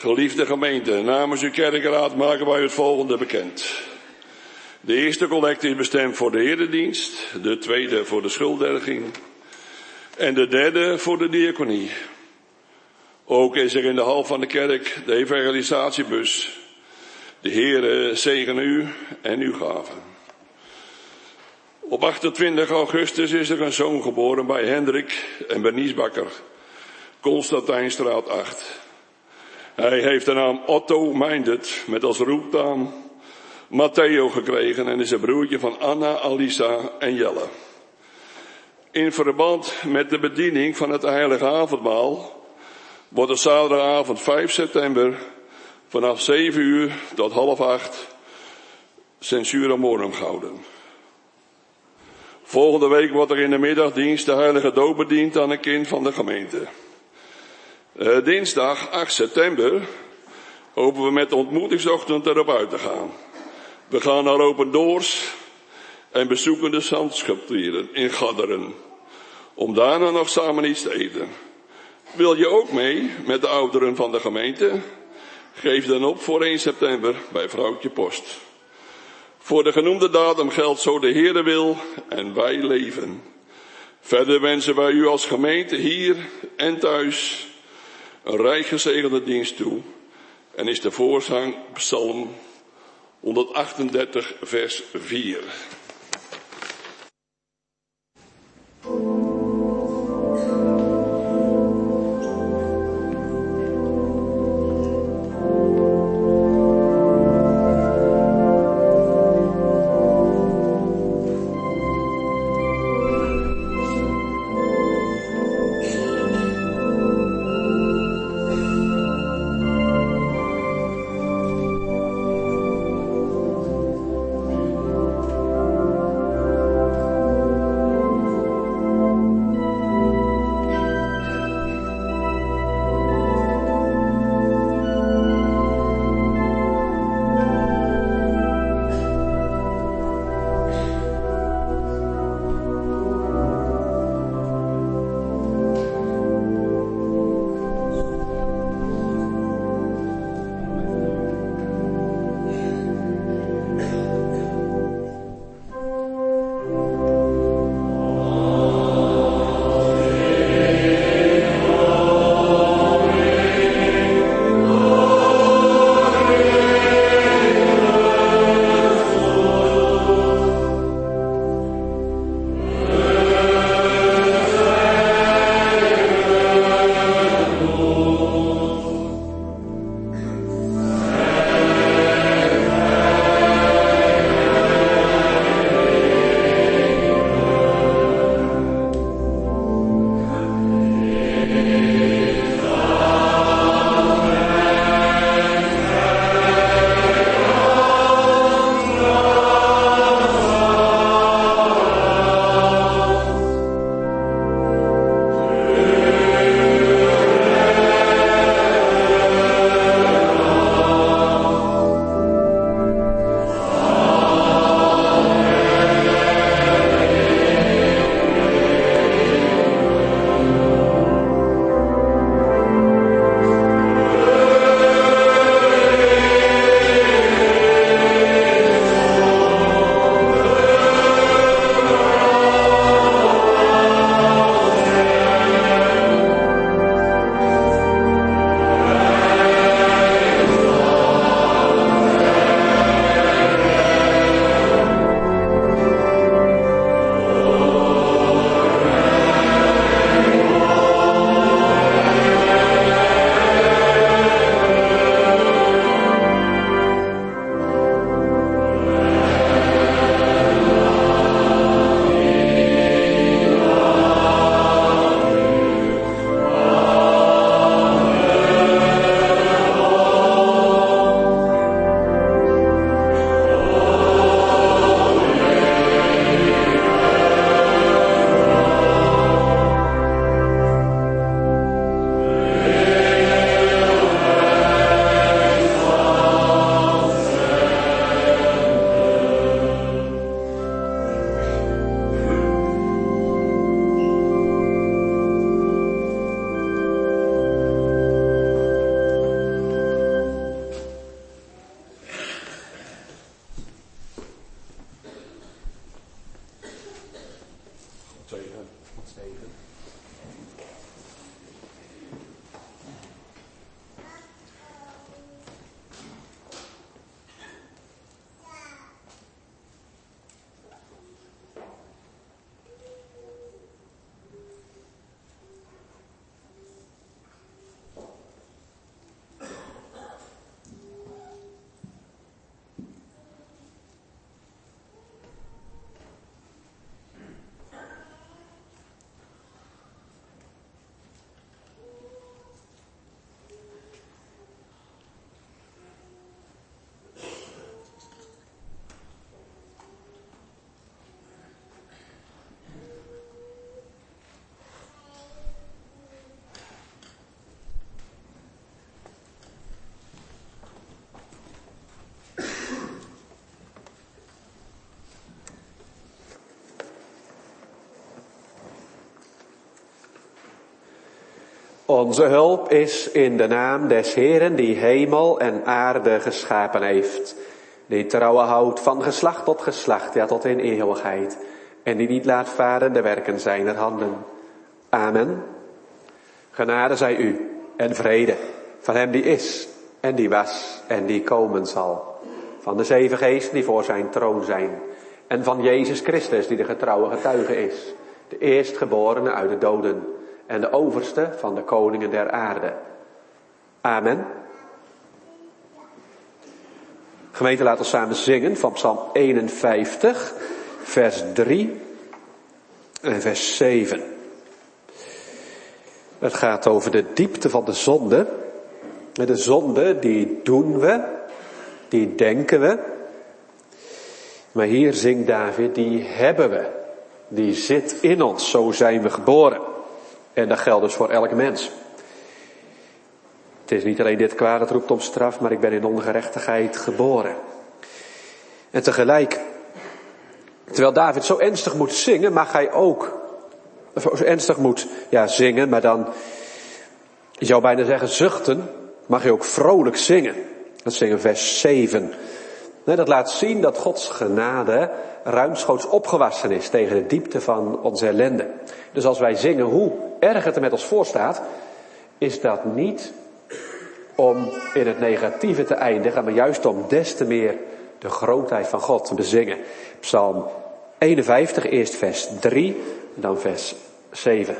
Geliefde gemeente, namens uw kerkraad maken wij het volgende bekend. De eerste collecte is bestemd voor de eredienst, de tweede voor de schuldiging en de derde voor de diaconie. Ook is er in de hal van de kerk de evangelisatiebus. De Heere zegene u en uw gaven. Op 28 augustus is er een zoon geboren bij Hendrik en Bernice Bakker, Constantijnstraat 8. Hij heeft de naam Otto Meindert met als roepnaam Matteo gekregen en is een broertje van Anna, Alisa en Jelle. In verband met de bediening van het heilige avondmaal wordt op zaterdagavond 5 september vanaf 7 uur tot 7:30 Censura Morum gehouden. Volgende week wordt er in de middagdienst de heilige doop bediend aan een kind van de gemeente. Dinsdag 8 september hopen we met de ontmoetingsochtend erop uit te gaan. We gaan naar Open Doors en bezoeken de zandsculpturen in Gadderen, om daarna nog samen iets te eten. Wil je ook mee met de ouderen van de gemeente? Geef dan op voor 1 september bij vrouwtje Post. Voor de genoemde datum geldt zo de Heere wil en wij leven. Verder wensen wij u als gemeente hier en thuis een rijk gezegende dienst toe. En is de voorzang Psalm 138 vers 4. Zegen. Zegen. Onze hulp is in de naam des Heeren die hemel en aarde geschapen heeft. Die trouwen houdt van geslacht tot geslacht, ja tot in eeuwigheid. En die niet laat varen de werken zijner handen. Amen. Genade zij u en vrede van hem die is en die was en die komen zal. Van de 7 geesten die voor zijn troon zijn. En van Jezus Christus die de getrouwe getuige is. De eerstgeborene uit de doden. En de overste van de koningen der aarde. Amen. Gemeente, laten we samen zingen van Psalm 51, vers 3 en vers 7. Het gaat over de diepte van de zonde. De zonde, die doen we, die denken we. Maar hier zingt David, die hebben we. Die zit in ons, zo zijn we geboren. En dat geldt dus voor elk mens. Het is niet alleen dit kwaad dat roept om straf, maar ik ben in ongerechtigheid geboren. En tegelijk, terwijl David zo ernstig moet zingen, mag hij ook, zo ernstig moet zingen, maar dan, je zou bijna zeggen zuchten, mag je ook vrolijk zingen. Dat zingen vers 7. Nee, dat laat zien dat Gods genade ruimschoots opgewassen is tegen de diepte van onze ellende. Dus als wij zingen hoe erg het er met ons voor staat, is dat niet om in het negatieve te eindigen, maar juist om des te meer de grootheid van God te bezingen. Psalm 51, eerst vers 3, dan vers 7.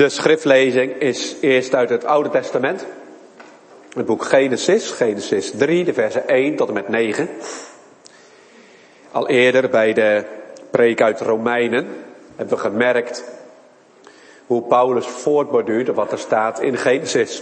De schriftlezing is eerst uit het Oude Testament. Het boek Genesis 3, de versen 1 tot en met 9. Al eerder bij de preek uit Romeinen hebben we gemerkt hoe Paulus voortborduurt op wat er staat in Genesis.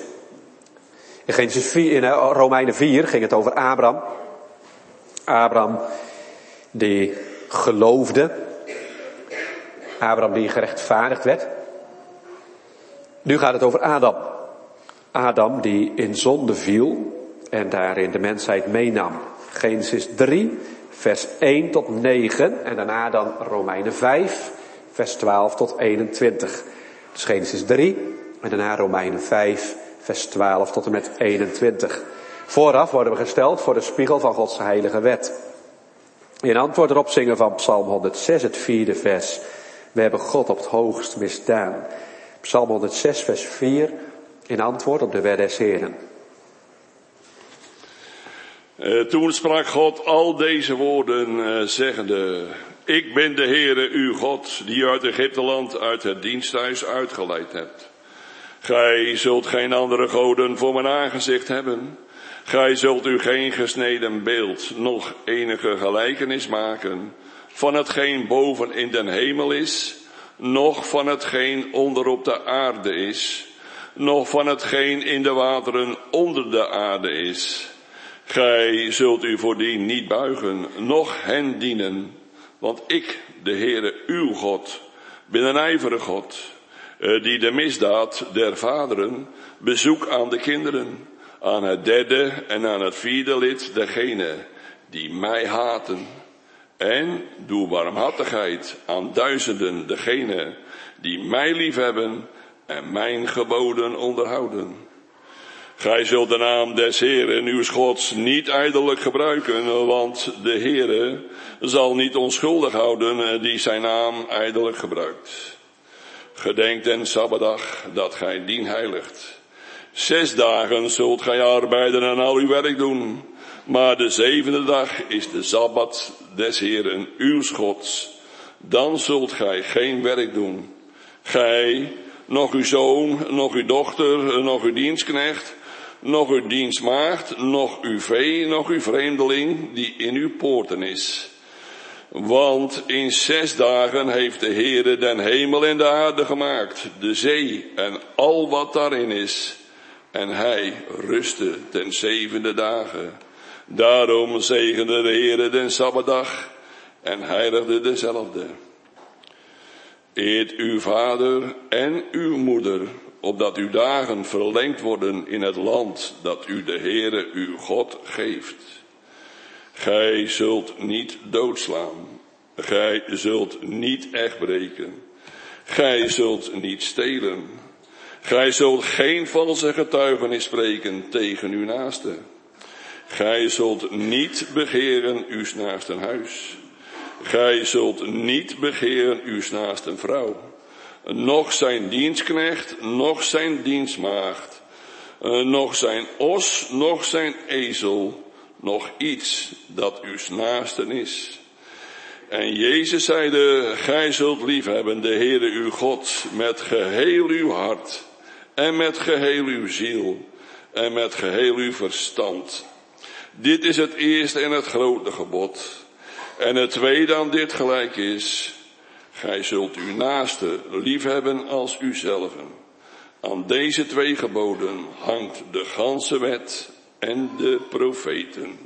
In Romeinen 4 ging het over Abraham. Abraham die geloofde. Abraham die gerechtvaardigd werd. Nu gaat het over Adam. Adam die in zonde viel en daarin de mensheid meenam. Genesis 3, vers 1 tot 9 en daarna dan Romeinen 5, vers 12 tot 21. Dus Genesis 3 en daarna Romeinen 5, vers 12 tot en met 21. Vooraf worden we gesteld voor de spiegel van Gods heilige wet. In antwoord erop zingen van Psalm 106, het 4e vers. We hebben God op het hoogst misdaan. Psalm 106, vers 4, in antwoord op de wet des Heren. Toen sprak God al deze woorden, zeggende: Ik ben de Heere uw God, die u uit Egypteland, uit het diensthuis uitgeleid hebt. Gij zult geen andere goden voor mijn aangezicht hebben. Gij zult u geen gesneden beeld, noch enige gelijkenis maken van hetgeen boven in den hemel is, noch van hetgeen onder op de aarde is, noch van hetgeen in de wateren onder de aarde is. Gij zult u voordien niet buigen, noch hen dienen, want ik, de Heere uw God, ben een ijverige God, die de misdaad der vaderen bezoekt aan de kinderen, aan het derde en aan het vierde lid dergenen die mij haten. En doe barmhartigheid aan duizenden degenen die mij liefhebben en mijn geboden onderhouden. Gij zult de naam des Heeren uws Gods niet ijdelijk gebruiken, want de Heere zal niet onschuldig houden die zijn naam ijdelijk gebruikt. Gedenk den Sabbatdag dat gij dien heiligt. 6 dagen zult gij arbeiden en al uw werk doen. Maar de 7e dag is de Sabbat des Heeren uws Gods. Dan zult gij geen werk doen. Gij, nog uw zoon, nog uw dochter, nog uw dienstknecht, nog uw dienstmaagd, nog uw vee, nog uw vreemdeling die in uw poorten is. Want in 6 dagen heeft de Heere den hemel en de aarde gemaakt, de zee en al wat daarin is. En hij rustte ten 7e dagen. Daarom zegende de Heere den Sabbatdag en heiligde dezelfde. Eert uw vader en uw moeder, opdat uw dagen verlengd worden in het land dat u de Heere uw God geeft. Gij zult niet doodslaan. Gij zult niet echtbreken. Gij zult niet stelen. Gij zult geen valse getuigenis spreken tegen uw naaste. Gij zult niet begeren uw naasten huis. Gij zult niet begeren uw naasten vrouw. Nog zijn dienstknecht, nog zijn dienstmaagd. Nog zijn os, nog zijn ezel. Nog iets dat uw naasten is. En Jezus zeide: Gij zult liefhebben de Heere uw God met geheel uw hart. En met geheel uw ziel. En met geheel uw verstand. Dit is het eerste en het grote gebod. En het tweede aan dit gelijk is: gij zult uw naaste liefhebben als uzelven. Aan deze 2 geboden hangt de ganse wet en de profeten.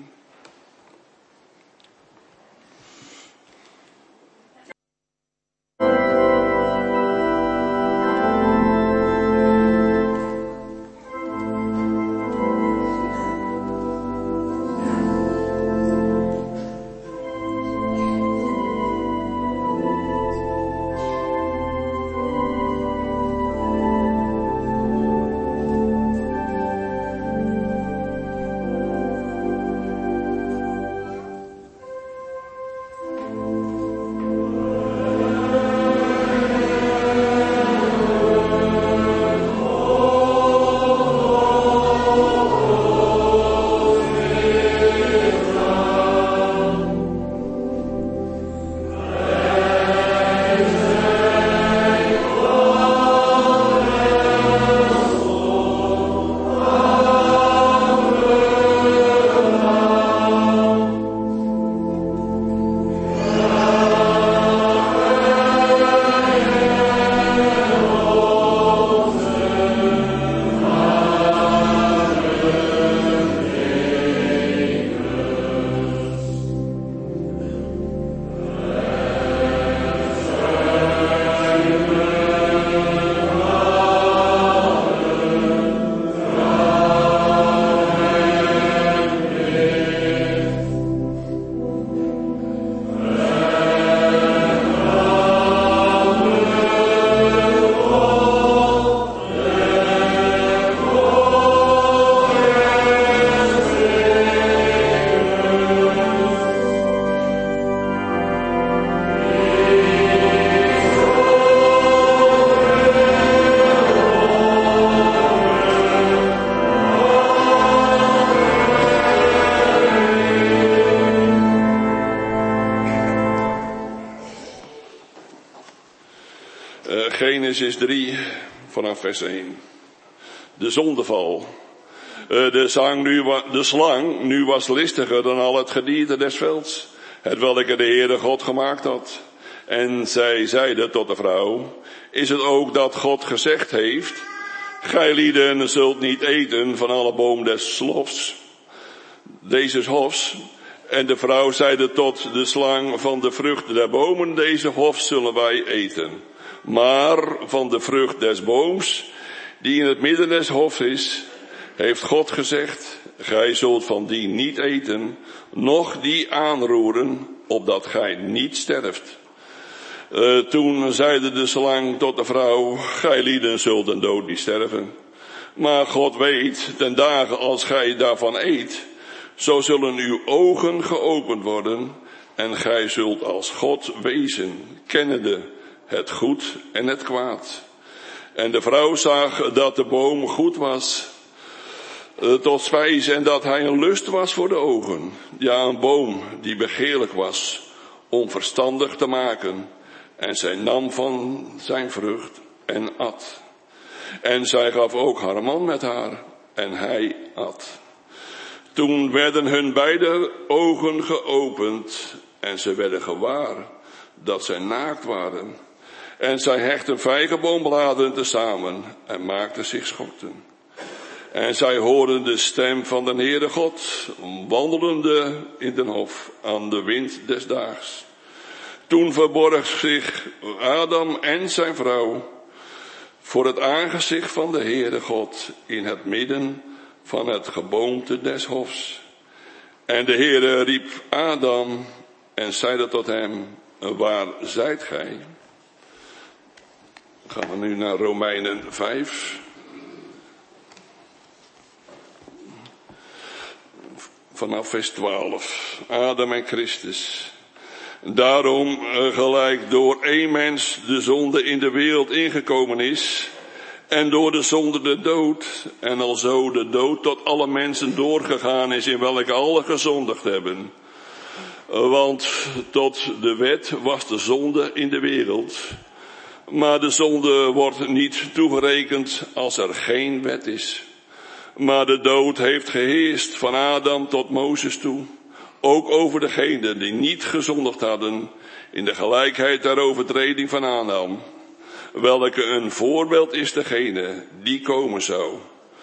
Genesis 3 vanaf vers 1. De zondeval. De slang nu was listiger dan al het gedierte des velds, hetwelke de Heere God gemaakt had. En zij zeide tot de vrouw, is het ook dat God gezegd heeft, gij lieden zult niet eten van alle boom des hofs, deze hofs. En de vrouw zeide tot de slang, van de vrucht der bomen deze hof zullen wij eten. Maar van de vrucht des booms, die in het midden des hofs is, heeft God gezegd, gij zult van die niet eten, noch die aanroeren, opdat gij niet sterft. Toen zeide de slang tot de vrouw, gij lieden zult den dood niet sterven. Maar God weet, ten dagen als gij daarvan eet, zo zullen uw ogen geopend worden, en gij zult als God wezen, kennende het goed en het kwaad. En de vrouw zag dat de boom goed was tot spijs en dat hij een lust was voor de ogen. Ja, een boom die begeerlijk was om verstandig te maken. En zij nam van zijn vrucht en at. En zij gaf ook haar man met haar en hij at. Toen werden hun beide ogen geopend en ze werden gewaar dat zij naakt waren. En zij hechtten vijgenboombladeren tezamen en maakten zich schorten. En zij hoorden de stem van de Heere God, wandelende in den hof aan de wind des daags. Toen verborg zich Adam en zijn vrouw voor het aangezicht van de Heere God in het midden van het geboomte des hofs. En de Heere riep Adam en zeide tot hem, waar zijt gij? Gaan we nu naar Romeinen 5. Vanaf vers 12. Adam en Christus. Daarom, gelijk door één mens de zonde in de wereld ingekomen is, en door de zonde de dood, en alzo de dood tot alle mensen doorgegaan is, in welke alle gezondigd hebben. Want tot de wet was de zonde in de wereld, maar de zonde wordt niet toegerekend als er geen wet is. Maar de dood heeft geheerst van Adam tot Mozes toe, ook over degenen die niet gezondigd hadden, in de gelijkheid der overtreding van Adam, welke een voorbeeld is degene die komen zou.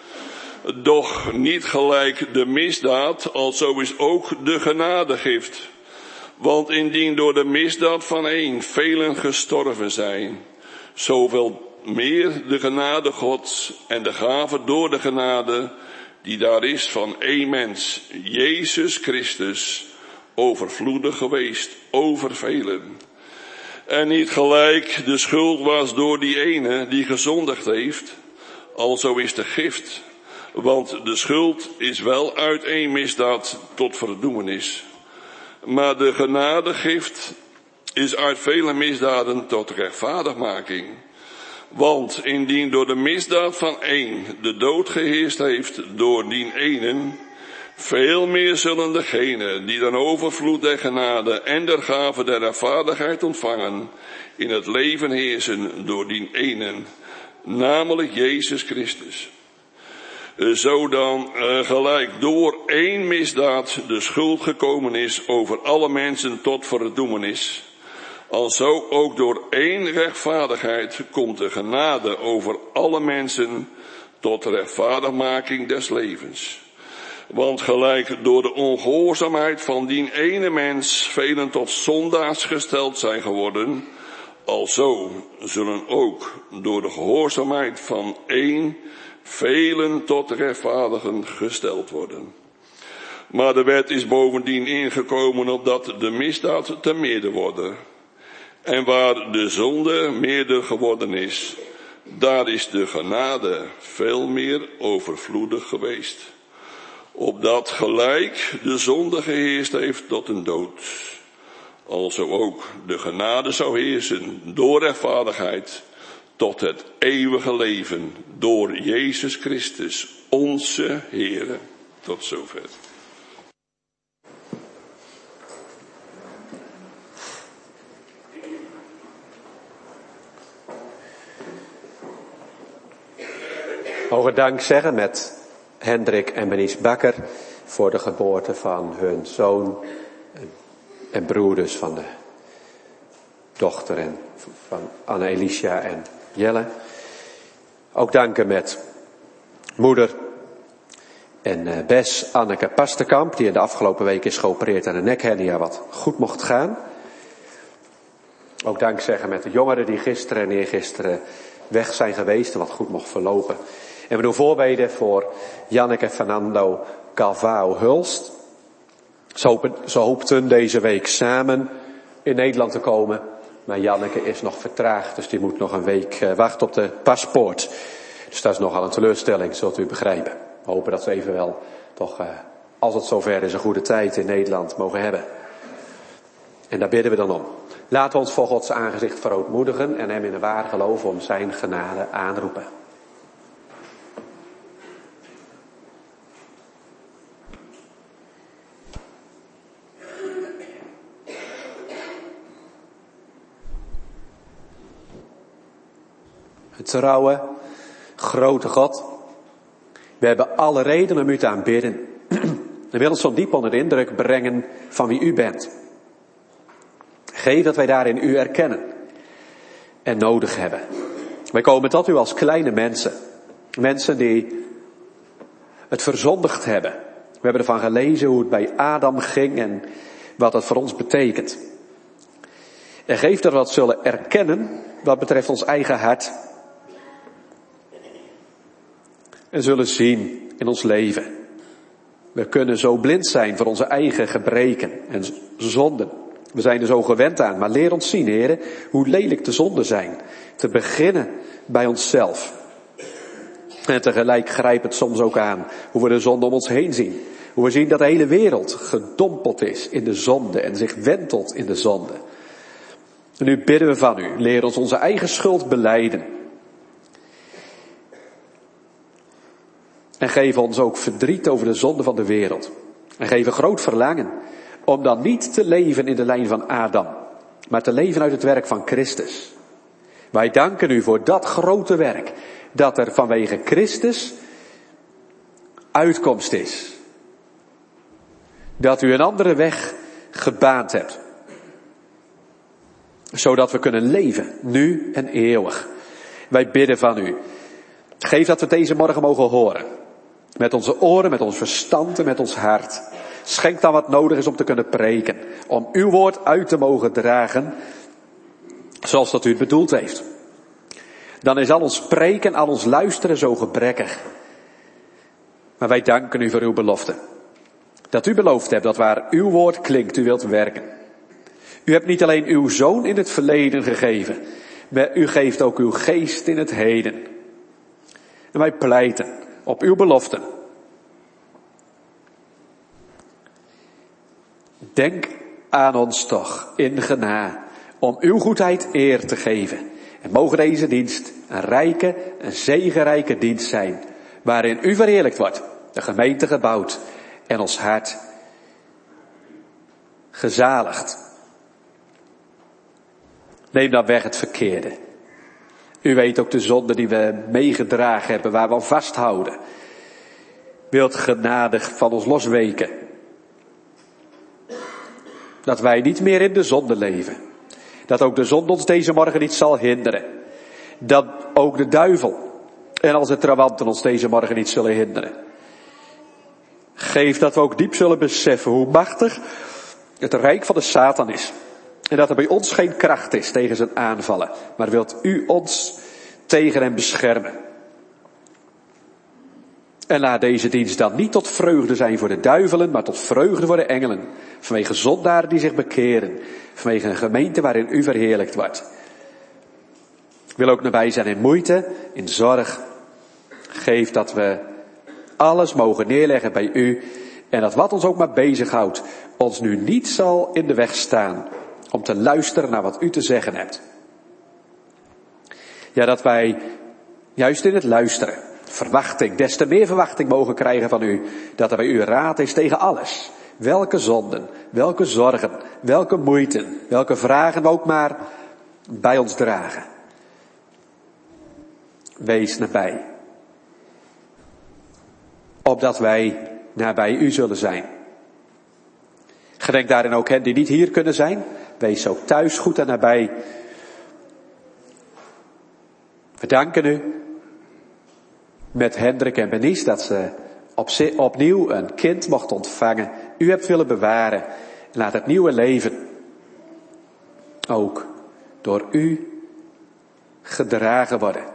Doch niet gelijk de misdaad, alzo is ook de genadegift. Want indien door de misdaad van één velen gestorven zijn, zoveel meer de genade Gods en de gave door de genade die daar is van één mens, Jezus Christus, overvloedig geweest over velen. En niet gelijk de schuld was door die ene die gezondigd heeft, alzo is de gift. Want de schuld is wel uit één misdaad tot verdoemenis. Maar de genadegift is uit vele misdaden tot rechtvaardigmaking. Want indien door de misdaad van één de dood geheerst heeft door die enen, veel meer zullen degenen die dan overvloed der genade en der gave der rechtvaardigheid ontvangen, in het leven heersen door die enen, namelijk Jezus Christus. Zo dan gelijk door één misdaad de schuld gekomen is over alle mensen tot verdoemenis, alzo ook door één rechtvaardigheid komt de genade over alle mensen tot rechtvaardigmaking des levens. Want gelijk door de ongehoorzaamheid van die ene mens velen tot zondaars gesteld zijn geworden, alzo zullen ook door de gehoorzaamheid van één velen tot rechtvaardigen gesteld worden. Maar de wet is bovendien ingekomen opdat de misdaad te meerder worden. En waar de zonde meerder geworden is, daar is de genade veel meer overvloedig geweest. Opdat gelijk de zonde geheerst heeft tot een dood, alzo ook de genade zou heersen door rechtvaardigheid tot het eeuwige leven door Jezus Christus, onze Heere. Tot zover. Mogen dank zeggen met Hendrik en Benice Bakker voor de geboorte van hun zoon en broer dus van de dochter en van Anne-Elicia en Jelle. Ook danken met moeder en Bes Anneke Pasterkamp, die in de afgelopen week is geopereerd aan een nekhernia, wat goed mocht gaan. Ook dank zeggen met de jongeren die gisteren en eergisteren weg zijn geweest en wat goed mocht verlopen. En we doen voorbeden voor Janneke Fernando Calvao Hulst. Ze hoopten deze week samen in Nederland te komen. Maar Janneke is nog vertraagd, dus die moet nog een week wachten op de paspoort. Dus dat is nogal een teleurstelling, zult u begrijpen. We hopen dat ze evenwel toch, als het zover is, een goede tijd in Nederland mogen hebben. En daar bidden we dan om. Laten we ons voor Gods aangezicht verootmoedigen en hem in een waar geloof om zijn genade aanroepen. Trouwe, grote God, we hebben alle reden om u te aanbidden. We willen ons zo diep onder de indruk brengen van wie u bent. Geef dat wij daarin u erkennen en nodig hebben. Wij komen tot u als kleine mensen. Mensen die het verzondigd hebben. We hebben ervan gelezen hoe het bij Adam ging en wat dat voor ons betekent. En geef dat we dat zullen erkennen wat betreft ons eigen hart. En zullen zien in ons leven. We kunnen zo blind zijn voor onze eigen gebreken en zonden. We zijn er zo gewend aan, maar leer ons zien, heren, hoe lelijk de zonden zijn. Te beginnen bij onszelf. En tegelijk grijpt het soms ook aan hoe we de zonde om ons heen zien. Hoe we zien dat de hele wereld gedompeld is in de zonde en zich wentelt in de zonde. En nu bidden we van u, leer ons onze eigen schuld belijden. En geef ons ook verdriet over de zonde van de wereld. En geef een groot verlangen om dan niet te leven in de lijn van Adam, maar te leven uit het werk van Christus. Wij danken u voor dat grote werk, dat er vanwege Christus uitkomst is. Dat u een andere weg gebaand hebt. Zodat we kunnen leven, nu en eeuwig. Wij bidden van u. Geef dat we deze morgen mogen horen. Met onze oren, met ons verstand en met ons hart. Schenk dan wat nodig is om te kunnen preken. Om uw woord uit te mogen dragen. Zoals dat u het bedoeld heeft. Dan is al ons spreken, al ons luisteren zo gebrekkig. Maar wij danken u voor uw belofte. Dat u beloofd hebt dat waar uw woord klinkt, u wilt werken. U hebt niet alleen uw zoon in het verleden gegeven. Maar u geeft ook uw geest in het heden. En wij pleiten op uw beloften. Denk aan ons toch in genade om uw goedheid eer te geven. En mogen deze dienst een rijke, een zegenrijke dienst zijn. Waarin u verheerlijkt wordt, de gemeente gebouwd en ons hart gezaligd. Neem dan weg het verkeerde. U weet ook de zonde die we meegedragen hebben, waar we aan vasthouden. Wilt genadig van ons losweken. Dat wij niet meer in de zonde leven. Dat ook de zonde ons deze morgen niet zal hinderen. Dat ook de duivel en al zijn trawanten ons deze morgen niet zullen hinderen. Geef dat we ook diep zullen beseffen hoe machtig het rijk van de Satan is. En dat er bij ons geen kracht is tegen zijn aanvallen. Maar wilt u ons tegen hem beschermen. En laat deze dienst dan niet tot vreugde zijn voor de duivelen, maar tot vreugde voor de engelen. Vanwege zondaren die zich bekeren. Vanwege een gemeente waarin u verheerlijkt wordt. Ik wil ook nabij zijn in moeite, in zorg. Geef dat we alles mogen neerleggen bij u. En dat wat ons ook maar bezighoudt, ons nu niet zal in de weg staan. Om te luisteren naar wat u te zeggen hebt. Ja, dat wij juist in het luisteren, verwachting, des te meer verwachting mogen krijgen van u. Dat er bij u raad is tegen alles. Welke zonden, welke zorgen, welke moeiten, welke vragen we ook maar bij ons dragen. Wees nabij. opdat wij nabij u zullen zijn. Gedenk daarin ook hen die niet hier kunnen zijn. Wees ook thuis goed en nabij. We danken u met Hendrik en Benice dat ze opnieuw een kind mocht ontvangen. U hebt willen bewaren. En laat het nieuwe leven ook door u gedragen worden.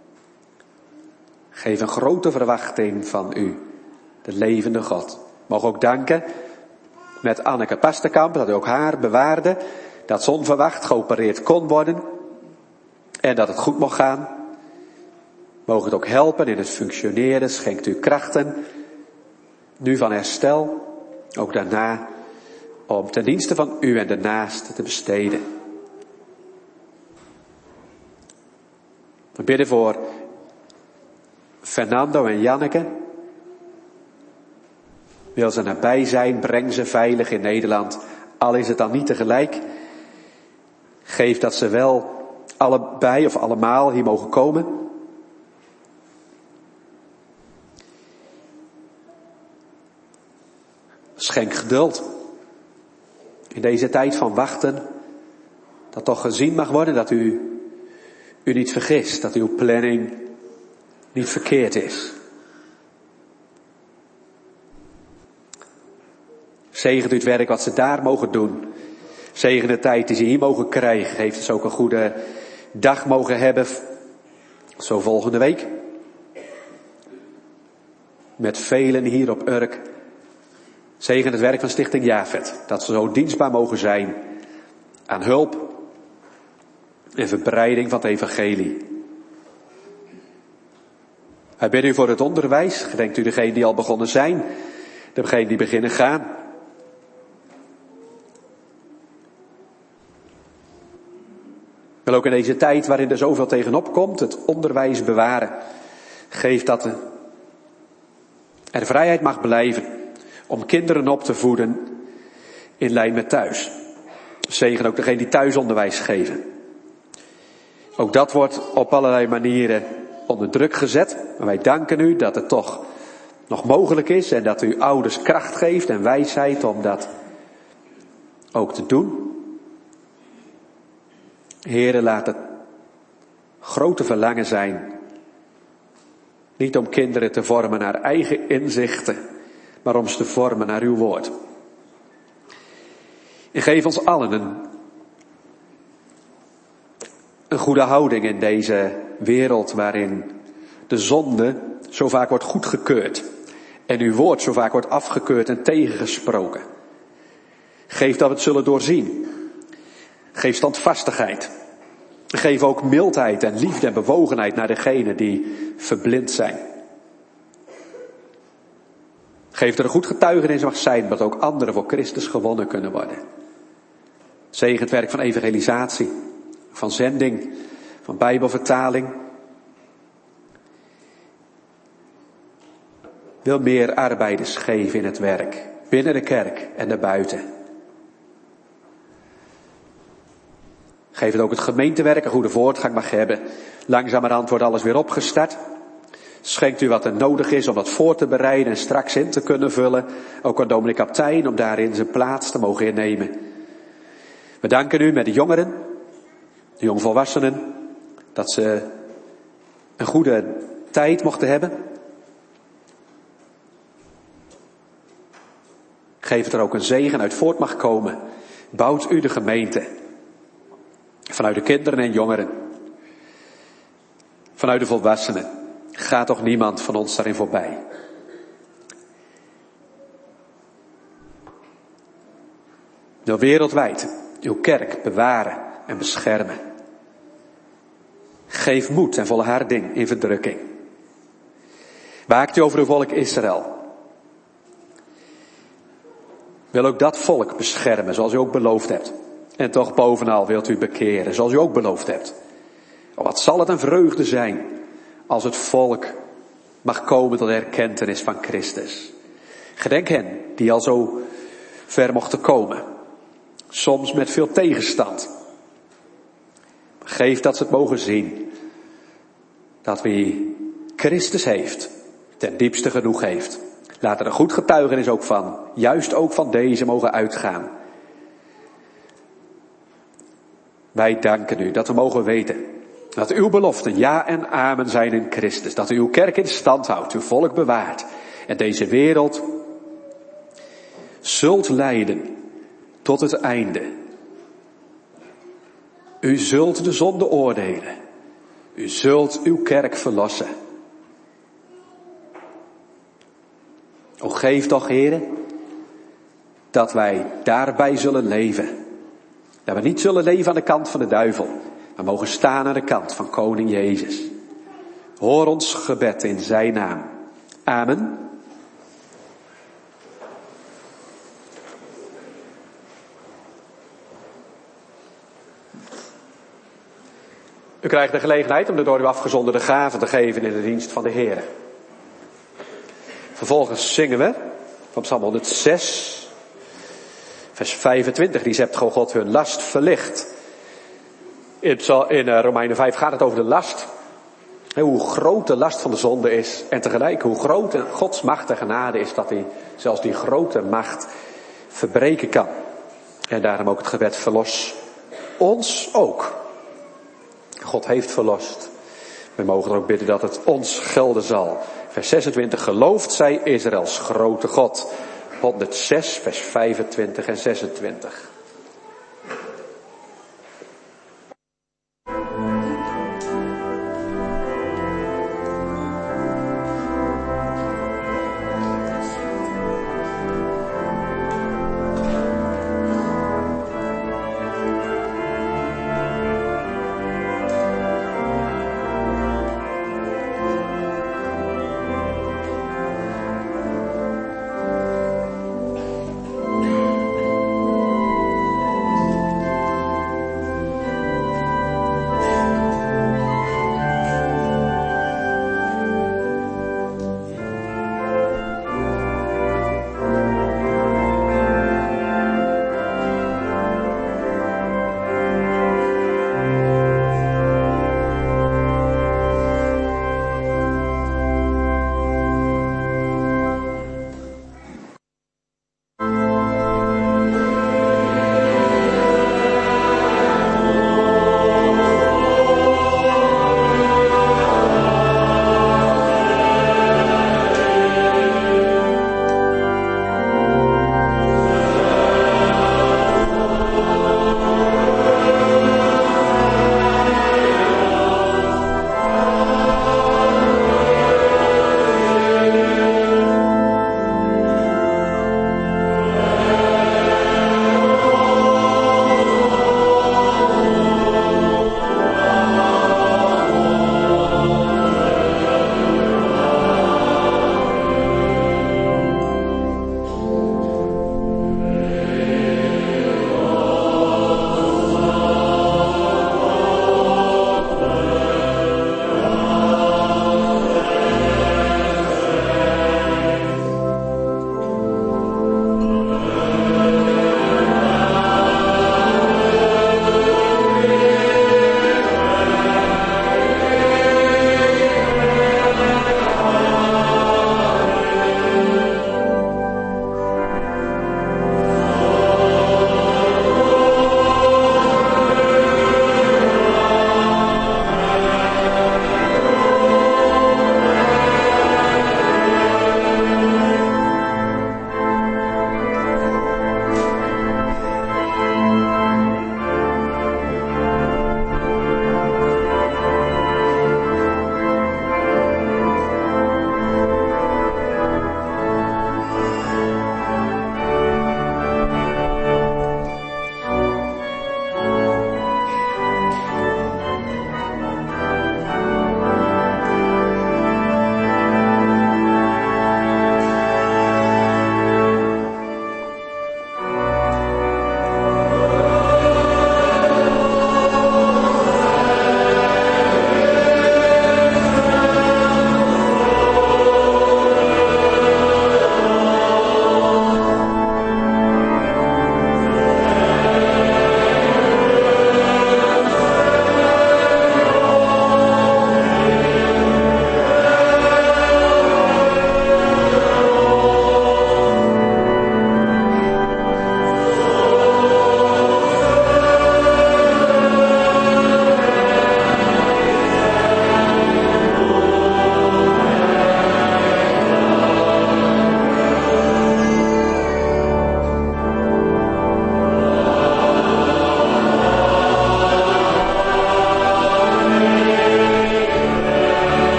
Geef een grote verwachting van u, de levende God. Mogen ook danken met Anneke Pastenkamp, dat u ook haar bewaarde, dat ze onverwacht geopereerd kon worden en dat het goed mocht gaan. Mogen het ook helpen in het functioneren, schenkt u krachten, nu van herstel, ook daarna, om ten dienste van u en de naaste te besteden. We bidden voor Fernando en Janneke. Wil ze nabij zijn, breng ze veilig in Nederland, al is het dan niet tegelijk. Geef dat ze wel allebei of allemaal hier mogen komen. Schenk geduld. In deze tijd van wachten, dat toch gezien mag worden dat u niet vergist, dat uw planning niet verkeerd is. Zegent u het werk wat ze daar mogen doen. Zegen de tijd die ze hier mogen krijgen. Geef dat ze ook een goede dag mogen hebben. Zo volgende week. Met velen hier op Urk. Zegen het werk van Stichting Javed. Dat ze zo dienstbaar mogen zijn aan hulp en verbreiding van het evangelie. Wij bidden u voor het onderwijs. Gedenkt u degenen die al begonnen zijn. Degenen die beginnen gaan. Wil ook in deze tijd waarin er zoveel tegenop komt, het onderwijs bewaren. Geef dat er vrijheid mag blijven om kinderen op te voeden in lijn met thuis. Zegen ook degenen die thuisonderwijs geven. Ook dat wordt op allerlei manieren onder druk gezet. Maar wij danken u dat het toch nog mogelijk is en dat u ouders kracht geeft en wijsheid om dat ook te doen. Heere, laat het grote verlangen zijn, niet om kinderen te vormen naar eigen inzichten, maar om ze te vormen naar uw woord. En geef ons allen een goede houding in deze wereld waarin de zonde zo vaak wordt goedgekeurd en uw woord zo vaak wordt afgekeurd en tegengesproken. Geef dat we het zullen doorzien. Geef standvastigheid. Geef ook mildheid en liefde en bewogenheid naar degenen die verblind zijn. Geef dat er een goed getuigenis mag zijn, dat ook anderen voor Christus gewonnen kunnen worden. Zegen het werk van evangelisatie, van zending, van bijbelvertaling. Wil meer arbeiders geven in het werk, binnen de kerk en daarbuiten. Geef het ook het gemeentewerk een goede voortgang mag hebben. Langzamerhand wordt alles weer opgestart. Schenkt u wat er nodig is om dat voor te bereiden en straks in te kunnen vullen. Ook aan dominee Kaptein om daarin zijn plaats te mogen innemen. We danken u met de jongeren, de jongvolwassenen, dat ze een goede tijd mochten hebben. Geef het er ook een zegen uit voort mag komen. Bouwt u de gemeente. Vanuit de kinderen en jongeren. Vanuit de volwassenen. Gaat toch niemand van ons daarin voorbij. Wil wereldwijd uw kerk bewaren en beschermen. Geef moed en volharding in verdrukking. Waakt u over uw volk Israël. Wil ook dat volk beschermen zoals u ook beloofd hebt. En toch bovenal wilt u bekeren, zoals u ook beloofd hebt. Oh, wat zal het een vreugde zijn als het volk mag komen tot erkentenis van Christus. Gedenk hen die al zo ver mochten komen. Soms met veel tegenstand. Geef dat ze het mogen zien. Dat wie Christus heeft, ten diepste genoeg heeft. Laat er een goed getuigenis ook van, juist ook van deze mogen uitgaan. Wij danken u dat we mogen weten dat uw beloften ja en amen zijn in Christus. Dat u uw kerk in stand houdt, uw volk bewaart. En deze wereld zult leiden tot het einde. U zult de zonde oordelen. U zult uw kerk verlossen. O geef toch, Heere, dat wij daarbij zullen leven. Dat we niet zullen leven aan de kant van de duivel, maar mogen staan aan de kant van koning Jezus. Hoor ons gebed in zijn naam. Amen. U krijgt de gelegenheid om de door u afgezonderde gaven te geven in de dienst van de Heer. Vervolgens zingen we van Psalm 106, vers 25. Die hebt gewoon God hun last verlicht. In Romeinen 5 gaat het over de last. Hoe groot de last van de zonde is. En tegelijk hoe groot Gods macht en genade is dat hij zelfs die grote macht verbreken kan. En daarom ook het gebed verlos ons ook. God heeft verlost. We mogen er ook bidden dat het ons gelden zal. Vers 26, geloofd zij Israëls grote God. 106, vers 25 en 26.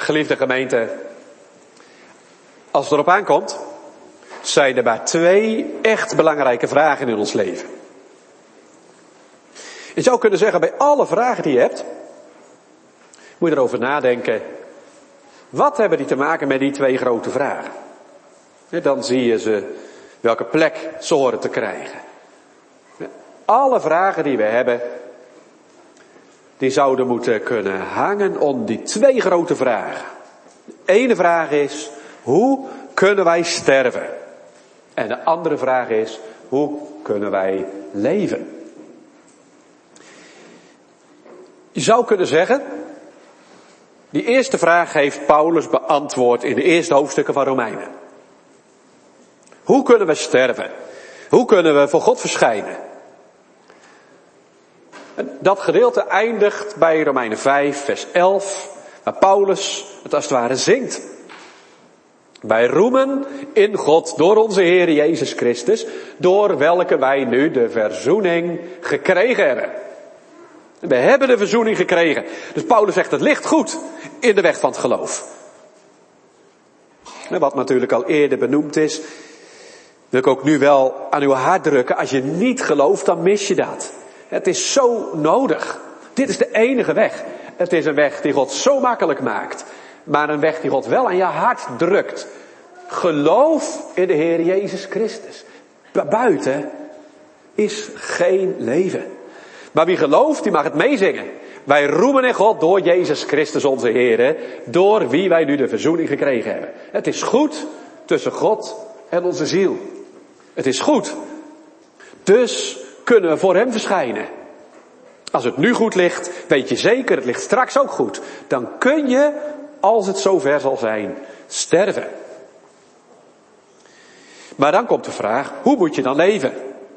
Geliefde gemeente, als het erop aankomt, zijn er maar 2 echt belangrijke vragen in ons leven. Je zou kunnen zeggen, bij alle vragen die je hebt, moet je erover nadenken, wat hebben die te maken met die 2 grote vragen? Dan zie je ze, welke plek ze horen te krijgen. Alle vragen die we hebben, die zouden moeten kunnen hangen om die 2 grote vragen. De ene vraag is, hoe kunnen wij sterven? En de andere vraag is, hoe kunnen wij leven? Je zou kunnen zeggen, die eerste vraag heeft Paulus beantwoord in de eerste hoofdstukken van Romeinen. Hoe kunnen we sterven? Hoe kunnen we voor God verschijnen? En dat gedeelte eindigt bij Romeinen 5, vers 11, waar Paulus het als het ware zingt. Wij roemen in God door onze Heer Jezus Christus, door welke wij nu de verzoening gekregen hebben. We hebben de verzoening gekregen. Dus Paulus zegt, het ligt goed in de weg van het geloof. En wat natuurlijk al eerder benoemd is, wil ik ook nu wel aan uw hart drukken. Als je niet gelooft, dan mis je dat. Het is zo nodig. Dit is de enige weg. Het is een weg die God zo makkelijk maakt. Maar een weg die God wel aan je hart drukt. Geloof in de Heer Jezus Christus. Buiten is geen leven. Maar wie gelooft, die mag het meezingen. Wij roemen in God door Jezus Christus onze Heer. Door wie wij nu de verzoening gekregen hebben. Het is goed tussen God en onze ziel. Het is goed. Dus kunnen we voor hem verschijnen. Als het nu goed ligt, weet je zeker, het ligt straks ook goed. Dan kun je, als het zover zal zijn, sterven. Maar dan komt de vraag, hoe moet je dan leven?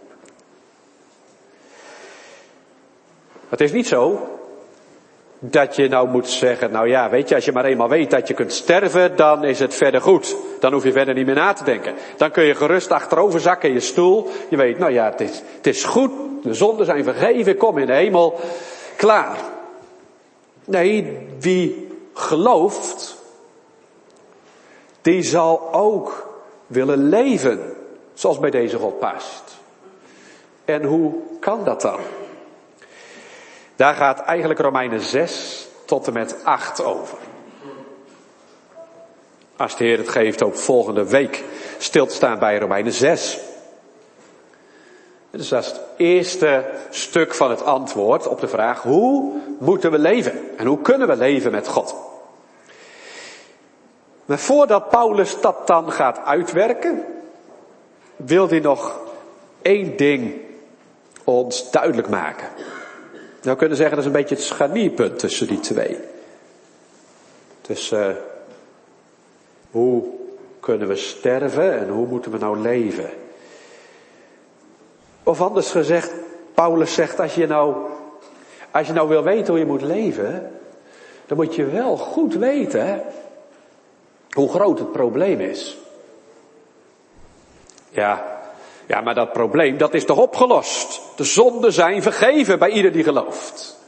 Het is niet zo dat je nou moet zeggen, nou ja, weet je, als je maar eenmaal weet dat je kunt sterven, dan is het verder goed. Dan hoef je verder niet meer na te denken. Dan kun je gerust achterover zakken in je stoel. Je weet, nou ja, het is goed, de zonden zijn vergeven, ik kom in de hemel, klaar. Nee, wie gelooft, die zal ook willen leven zoals bij deze God past. En hoe kan dat dan? Daar gaat eigenlijk Romeinen 6 tot en met 8 over. Als de Heer het geeft ook volgende week stil te staan bij Romeinen 6. Dus dat is het eerste stuk van het antwoord op de vraag, hoe moeten we leven? En hoe kunnen we leven met God? Maar voordat Paulus dat dan gaat uitwerken, wil hij nog 1 ding ons duidelijk maken. Nou kunnen zeggen, dat is een beetje het scharnierpunt tussen die 2. Tussen hoe kunnen we sterven en hoe moeten we nou leven? Of anders gezegd, Paulus zegt, als je nou wil weten hoe je moet leven, dan moet je wel goed weten hoe groot het probleem is. Ja, maar dat probleem, dat is toch opgelost? De zonden zijn vergeven bij ieder die gelooft.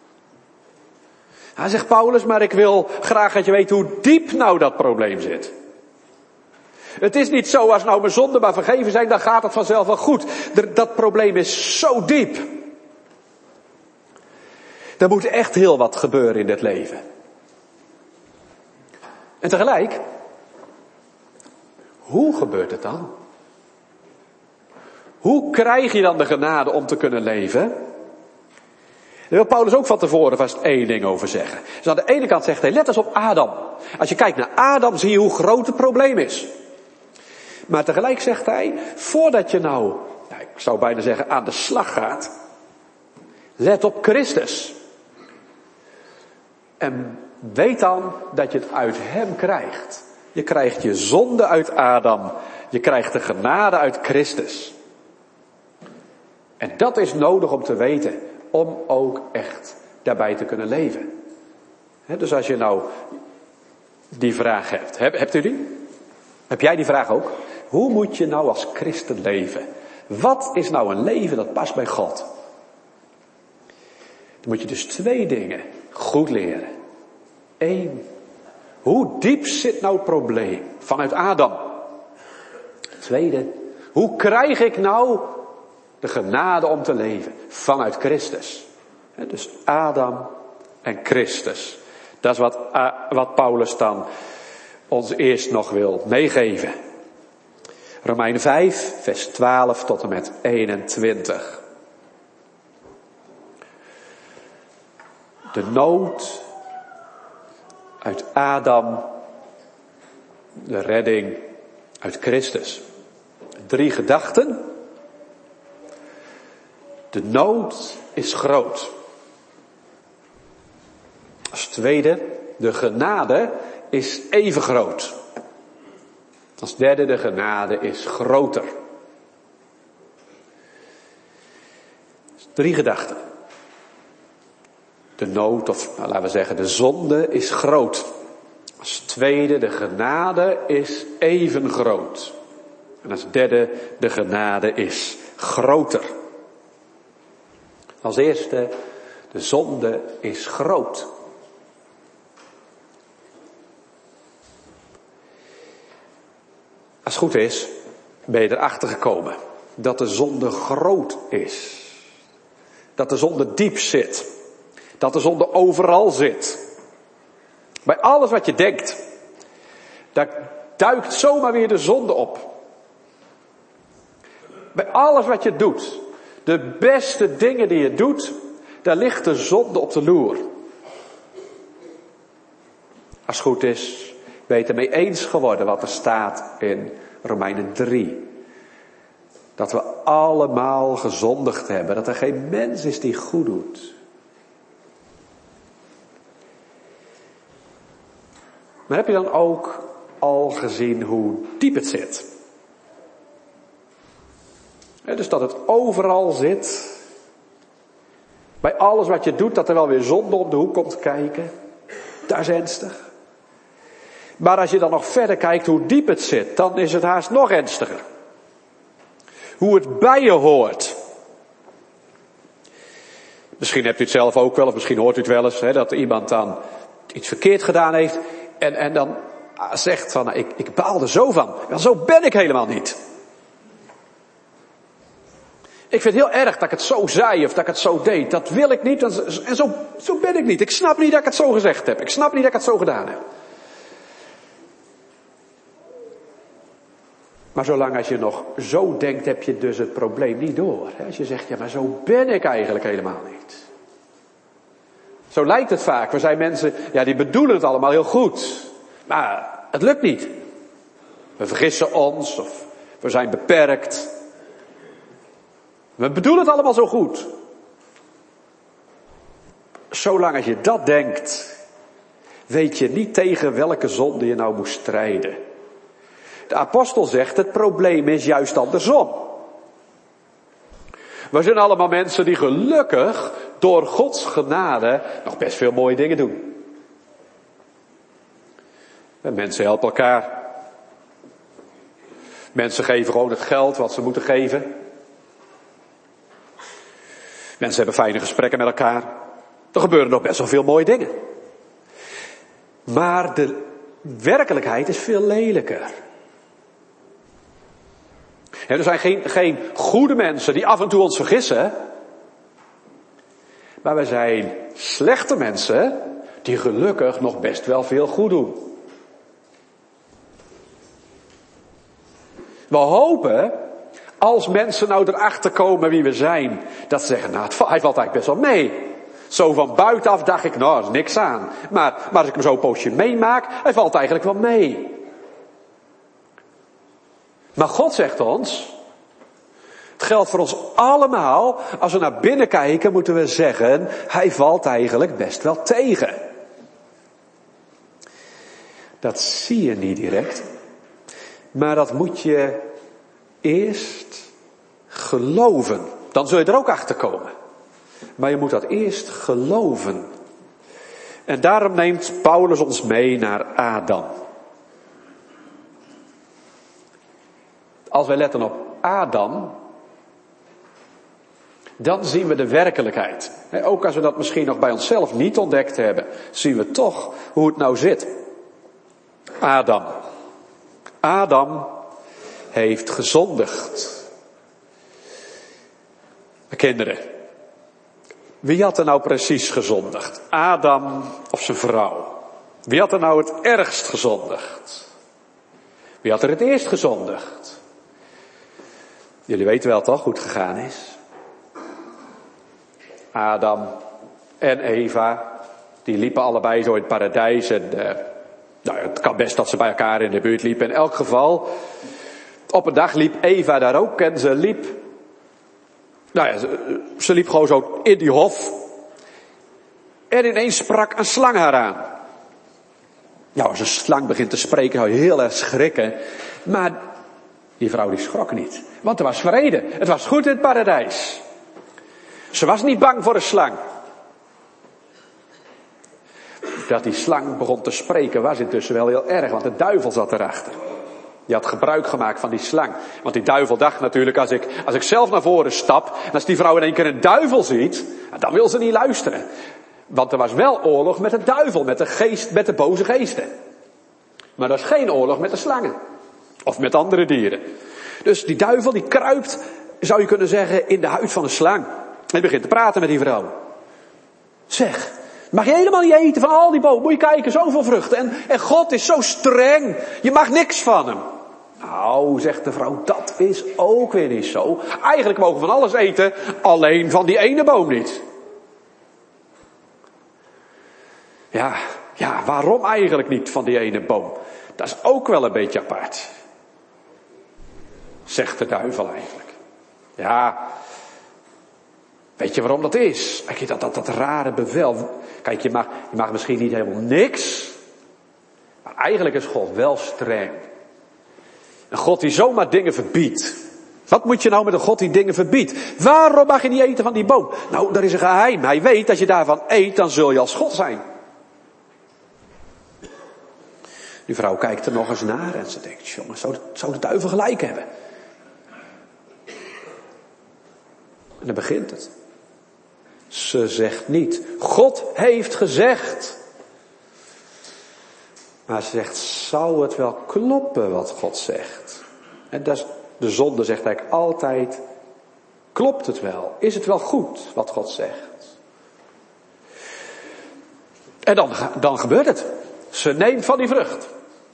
Hij zegt Paulus, maar ik wil graag dat je weet hoe diep nou dat probleem zit. Het is niet zo, als nou mijn zonden maar vergeven zijn, dan gaat het vanzelf wel goed. Dat probleem is zo diep. Er moet echt heel wat gebeuren in dit leven. En tegelijk, hoe gebeurt het dan? Hoe krijg je dan de genade om te kunnen leven? Daar wil Paulus ook van tevoren vast 1 ding over zeggen. Dus aan de ene kant zegt hij, let eens op Adam. Als je kijkt naar Adam, zie je hoe groot het probleem is. Maar tegelijk zegt hij, voordat je nou, ik zou bijna zeggen, aan de slag gaat, let op Christus. En weet dan dat je het uit hem krijgt. Je krijgt je zonde uit Adam. Je krijgt de genade uit Christus. En dat is nodig om te weten, om ook echt daarbij te kunnen leven. Dus als je nou die vraag hebt, hebt u die? Heb jij die vraag ook? Hoe moet je nou als christen leven? Wat is nou een leven dat past bij God? Dan moet je dus 2 dingen goed leren. 1, Hoe diep zit nou het probleem? Vanuit Adam. Tweede, hoe krijg ik nou de genade om te leven? Vanuit Christus. Dus Adam en Christus. Dat is wat Paulus dan ons eerst nog wil meegeven. Romeinen 5, vers 12 tot en met 21. De nood uit Adam, de redding uit Christus. 3 gedachten. De nood is groot. Als tweede, de genade is even groot. Als derde, de genade is groter. 3 gedachten. De nood, of laten we zeggen, de zonde is groot. Als tweede, de genade is even groot. En als derde, de genade is groter. Als eerste, de zonde is groot. Als het goed is, ben je erachter gekomen dat de zonde groot is. Dat de zonde diep zit. Dat de zonde overal zit. Bij alles wat je denkt, daar duikt zomaar weer de zonde op. Bij alles wat je doet, de beste dingen die je doet, daar ligt de zonde op de loer. Als het goed is, ben je het ermee eens geworden wat er staat in Romeinen 3. Dat we allemaal gezondigd hebben, dat er geen mens is die goed doet. Maar heb je dan ook al gezien hoe diep het zit? Dus dat het overal zit. Bij alles wat je doet, dat er wel weer zonde om de hoek komt kijken. Dat is ernstig. Maar als je dan nog verder kijkt hoe diep het zit, dan is het haast nog ernstiger. Hoe het bij je hoort. Misschien hebt u het zelf ook wel, of misschien hoort u het wel eens, dat iemand dan iets verkeerd gedaan heeft. En dan zegt van, ik baal er zo van. Wel, zo ben ik helemaal niet. Ik vind het heel erg dat ik het zo zei of dat ik het zo deed. Dat wil ik niet en zo ben ik niet. Ik snap niet dat ik het zo gezegd heb. Ik snap niet dat ik het zo gedaan heb. Maar zolang als je nog zo denkt, heb je dus het probleem niet door. Als je zegt, ja maar zo ben ik eigenlijk helemaal niet. Zo lijkt het vaak. We zijn mensen, ja die bedoelen het allemaal heel goed. Maar het lukt niet. We vergissen ons of we zijn beperkt. We bedoelen het allemaal zo goed. Zolang als je dat denkt, weet je niet tegen welke zonde je nou moet strijden. De apostel zegt, het probleem is juist andersom. We zijn allemaal mensen die gelukkig door Gods genade nog best veel mooie dingen doen. En mensen helpen elkaar. Mensen geven gewoon het geld wat ze moeten geven. Mensen hebben fijne gesprekken met elkaar. Er gebeuren nog best wel veel mooie dingen. Maar de werkelijkheid is veel lelijker. Er zijn geen goede mensen die af en toe ons vergissen. Maar we zijn slechte mensen die gelukkig nog best wel veel goed doen. We hopen, als mensen nou erachter komen wie we zijn, dat ze zeggen, nou, hij valt eigenlijk best wel mee. Zo van buitenaf dacht ik, nou, er is niks aan. Maar als ik hem zo een poosje meemaak, hij valt eigenlijk wel mee. Maar God zegt ons, het geldt voor ons allemaal, als we naar binnen kijken, moeten we zeggen, hij valt eigenlijk best wel tegen. Dat zie je niet direct, maar dat moet je eerst geloven. Dan zul je er ook achter komen. Maar je moet dat eerst geloven. En daarom neemt Paulus ons mee naar Adam. Als wij letten op Adam, dan zien we de werkelijkheid. Ook als we dat misschien nog bij onszelf niet ontdekt hebben, zien we toch hoe het nou zit. Adam. Adam heeft gezondigd. Kinderen, wie had er nou precies gezondigd? Adam of zijn vrouw? Wie had er nou het ergst gezondigd? Wie had er het eerst gezondigd? Jullie weten wel toch hoe het gegaan is? Adam en Eva, die liepen allebei zo in het paradijs. En het kan best dat ze bij elkaar in de buurt liepen. In elk geval, op een dag liep Eva daar ook en ze liep... ze liep gewoon zo in die hof. En ineens sprak een slang haar aan. Nou, als een slang begint te spreken, zou je heel erg schrikken. Maar die vrouw die schrok niet. Want er was vrede. Het was goed in het paradijs. Ze was niet bang voor een slang. Dat die slang begon te spreken was intussen wel heel erg, want de duivel zat erachter. Die had gebruik gemaakt van die slang. Want die duivel dacht natuurlijk, als ik zelf naar voren stap, en als die vrouw in één keer een duivel ziet, dan wil ze niet luisteren. Want er was wel oorlog met de duivel, met de boze geesten. Maar er is geen oorlog met de slangen. Of met andere dieren. Dus die duivel die kruipt, zou je kunnen zeggen, in de huid van een slang. En begint te praten met die vrouw. Zeg, mag je helemaal niet eten van al die bomen? Moet je kijken, zoveel vruchten. En God is zo streng. Je mag niks van hem. Nou, zegt de vrouw, dat is ook weer niet zo. Eigenlijk mogen we van alles eten, alleen van die ene boom niet. Ja, waarom eigenlijk niet van die ene boom? Dat is ook wel een beetje apart. Zegt de duivel eigenlijk. Ja, weet je waarom dat is? Kijk, dat rare bevel. Kijk, je mag misschien niet helemaal niks. Maar eigenlijk is God wel streng. Een God die zomaar dingen verbiedt. Wat moet je nou met een God die dingen verbiedt? Waarom mag je niet eten van die boom? Nou, dat is een geheim. Hij weet dat je daarvan eet, dan zul je als God zijn. Die vrouw kijkt er nog eens naar en ze denkt, jongens, zou de duivel gelijk hebben? En dan begint het. Ze zegt niet, God heeft gezegd. Maar ze zegt, zou het wel kloppen wat God zegt? En dat is, de zonde zegt eigenlijk altijd, klopt het wel? Is het wel goed wat God zegt? En dan gebeurt het. Ze neemt van die vrucht.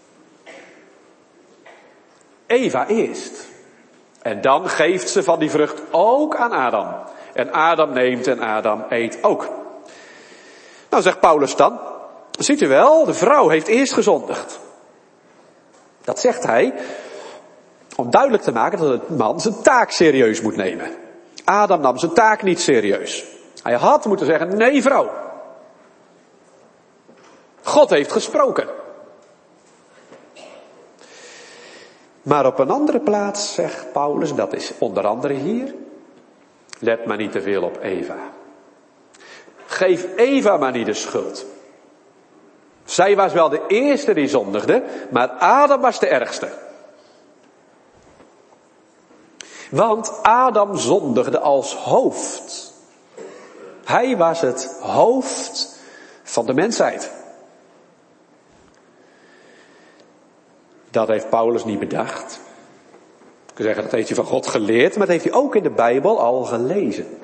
Eva eerst. En dan geeft ze van die vrucht ook aan Adam. En Adam neemt en Adam eet ook. Nou zegt Paulus dan, ziet u wel, de vrouw heeft eerst gezondigd. Dat zegt hij om duidelijk te maken dat de man zijn taak serieus moet nemen. Adam nam zijn taak niet serieus. Hij had moeten zeggen, nee vrouw. God heeft gesproken. Maar op een andere plaats zegt Paulus, dat is onder andere hier, let maar niet te veel op Eva. Geef Eva maar niet de schuld. Zij was wel de eerste die zondigde, maar Adam was de ergste. Want Adam zondigde als hoofd. Hij was het hoofd van de mensheid. Dat heeft Paulus niet bedacht. Ik kan zeggen, dat heeft hij van God geleerd, maar dat heeft hij ook in de Bijbel al gelezen.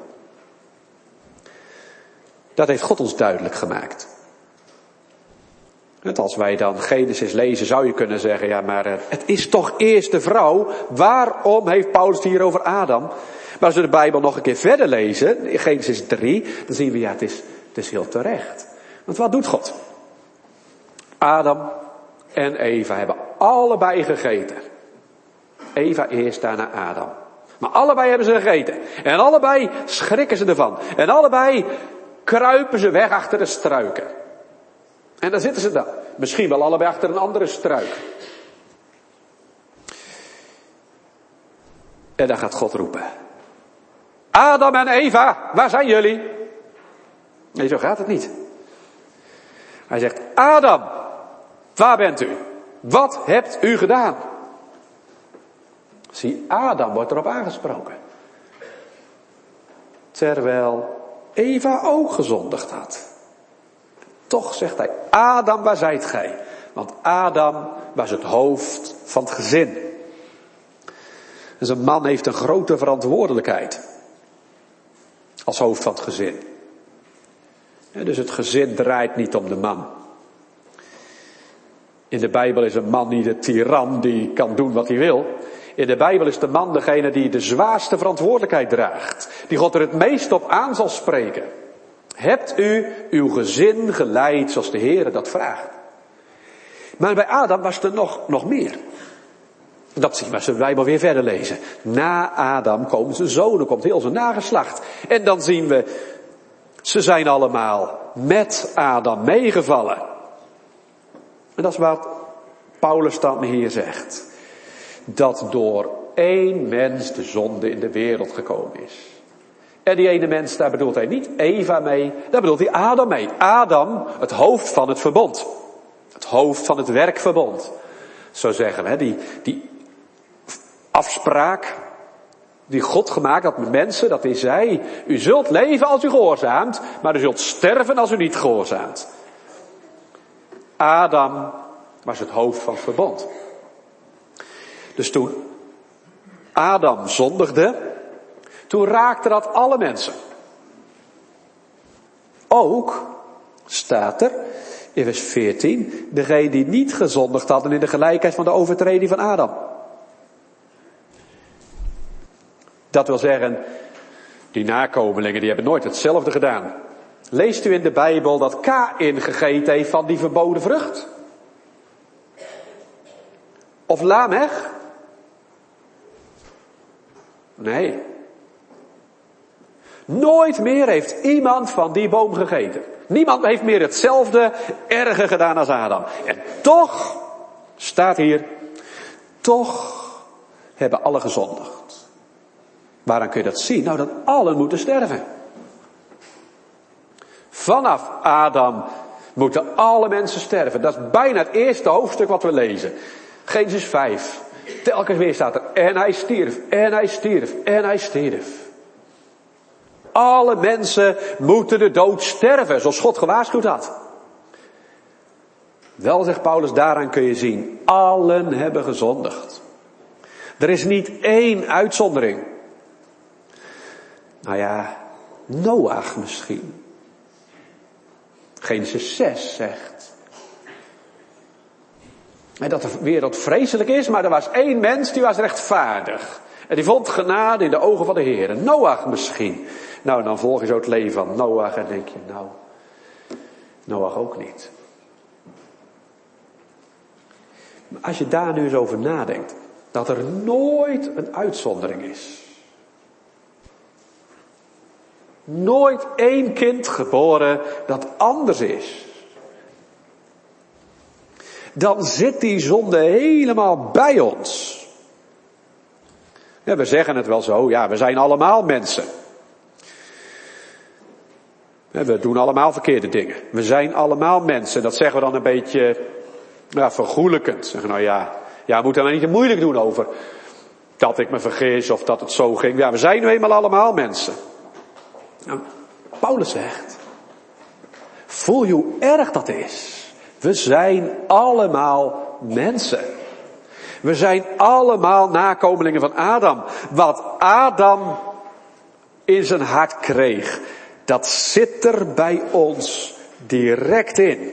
Dat heeft God ons duidelijk gemaakt. En als wij dan Genesis lezen, zou je kunnen zeggen, ja maar het is toch eerst de vrouw. Waarom heeft Paulus het hier over Adam? Maar als we de Bijbel nog een keer verder lezen, in Genesis 3, dan zien we, ja het is heel terecht. Want wat doet God? Adam en Eva hebben allebei gegeten. Eva eerst, daarna Adam. Maar allebei hebben ze gegeten. En allebei schrikken ze ervan. En allebei kruipen ze weg achter de struiken. En daar zitten ze dan. Misschien wel allebei achter een andere struik. En dan gaat God roepen. Adam en Eva, waar zijn jullie? Nee, zo gaat het niet. Hij zegt, Adam, waar bent u? Wat hebt u gedaan? Zie, Adam wordt erop aangesproken. Terwijl Eva ook gezondigd had. Toch zegt hij, Adam, waar zijt gij? Want Adam was het hoofd van het gezin. Dus een man heeft een grote verantwoordelijkheid. Als hoofd van het gezin. Dus het gezin draait niet om de man. In de Bijbel is een man niet de tiran die kan doen wat hij wil. In de Bijbel is de man degene die de zwaarste verantwoordelijkheid draagt. Die God er het meest op aan zal spreken. Hebt u uw gezin geleid zoals de Heere dat vraagt. Maar bij Adam was er nog meer. Dat zien we als we de Bijbel weer verder lezen. Na Adam komen zijn zonen, komt heel zijn nageslacht. En dan zien we, ze zijn allemaal met Adam meegevallen. En dat is wat Paulus dan hier zegt. Dat door één mens de zonde in de wereld gekomen is. En die ene mens, daar bedoelt hij niet Eva mee, daar bedoelt hij Adam mee. Adam, het hoofd van het verbond. Het hoofd van het werkverbond. Zo zeggen we, die afspraak die God gemaakt had met mensen, dat hij zei, u zult leven als u gehoorzaamt, maar u zult sterven als u niet gehoorzaamt. Adam was het hoofd van het verbond. Dus toen Adam zondigde, toen raakte dat alle mensen. Ook, staat er in vers 14, degenen die niet gezondigd hadden in de gelijkheid van de overtreding van Adam. Dat wil zeggen, die nakomelingen die hebben nooit hetzelfde gedaan. Leest u in de Bijbel dat Kaïn gegeten heeft van die verboden vrucht? Of Lamech? Nee. Nooit meer heeft iemand van die boom gegeten. Niemand heeft meer hetzelfde erge gedaan als Adam. En toch, staat hier, toch hebben alle gezondigd. Waaraan kun je dat zien? Nou, dat allen moeten sterven. Vanaf Adam moeten alle mensen sterven. Dat is bijna het eerste hoofdstuk wat we lezen. Genesis 5. Telkens weer staat er, en hij stierf, en hij stierf, en hij stierf. Alle mensen moeten de dood sterven, zoals God gewaarschuwd had. Wel, zegt Paulus, daaraan kun je zien, allen hebben gezondigd. Er is niet één uitzondering. Nou ja, Noach misschien. Genesis 6 zegt. En dat de wereld vreselijk is, maar er was één mens die was rechtvaardig. En die vond genade in de ogen van de Heer. Noach misschien. Nou, dan volg je zo het leven van Noach en denk je, nou, Noach ook niet. Maar als je daar nu eens over nadenkt, dat er nooit een uitzondering is. Nooit één kind geboren dat anders is. Dan zit die zonde helemaal bij ons. Ja, we zeggen het wel zo, ja, we zijn allemaal mensen. We doen allemaal verkeerde dingen. We zijn allemaal mensen. Dat zeggen we dan een beetje vergoelijkend. Zeggen nou ja, we moeten er niet te moeilijk doen over dat ik me vergis of dat het zo ging. Ja, we zijn nu eenmaal allemaal mensen. Nou, Paulus zegt, voel je hoe erg dat is. We zijn allemaal mensen. We zijn allemaal nakomelingen van Adam. Wat Adam in zijn hart kreeg, dat zit er bij ons direct in.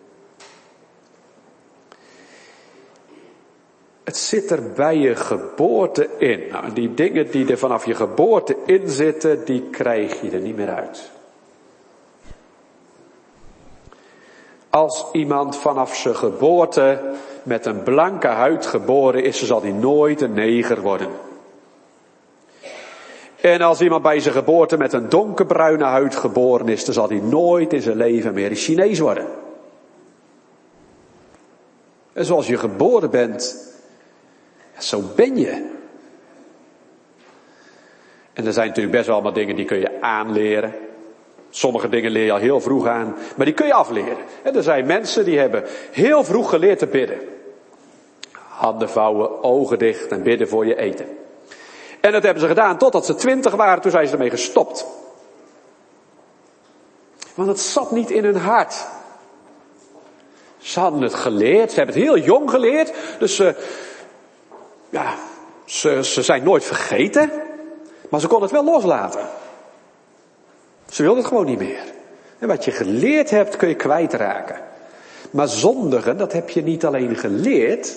Het zit er bij je geboorte in. Nou, die dingen die er vanaf je geboorte in zitten, die krijg je er niet meer uit. Als iemand vanaf zijn geboorte met een blanke huid geboren is, dan zal hij nooit een neger worden. En als iemand bij zijn geboorte met een donkerbruine huid geboren is, dan zal hij nooit in zijn leven meer een Chinees worden. En zoals je geboren bent, zo ben je. En er zijn natuurlijk best wel allemaal dingen die kun je aanleren. Sommige dingen leer je al heel vroeg aan, maar die kun je afleren. En er zijn mensen die hebben heel vroeg geleerd te bidden. Handen vouwen, ogen dicht en bidden voor je eten. En dat hebben ze gedaan totdat ze 20 waren, toen zijn ze ermee gestopt. Want het zat niet in hun hart. Ze hadden het geleerd, ze hebben het heel jong geleerd. Dus ze zijn nooit vergeten. Maar ze konden het wel loslaten. Ze wilden het gewoon niet meer. En wat je geleerd hebt kun je kwijtraken. Maar zondigen, dat heb je niet alleen geleerd.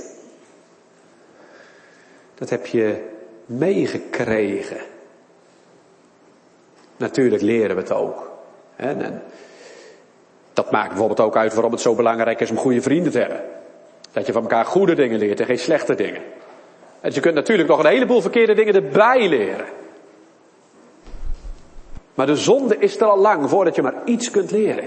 Dat heb je meegekregen. Natuurlijk leren we het ook. En dat maakt bijvoorbeeld ook uit waarom het zo belangrijk is om goede vrienden te hebben. Dat je van elkaar goede dingen leert en geen slechte dingen. En je kunt natuurlijk nog een heleboel verkeerde dingen erbij leren. Maar de zonde is er al lang voordat je maar iets kunt leren.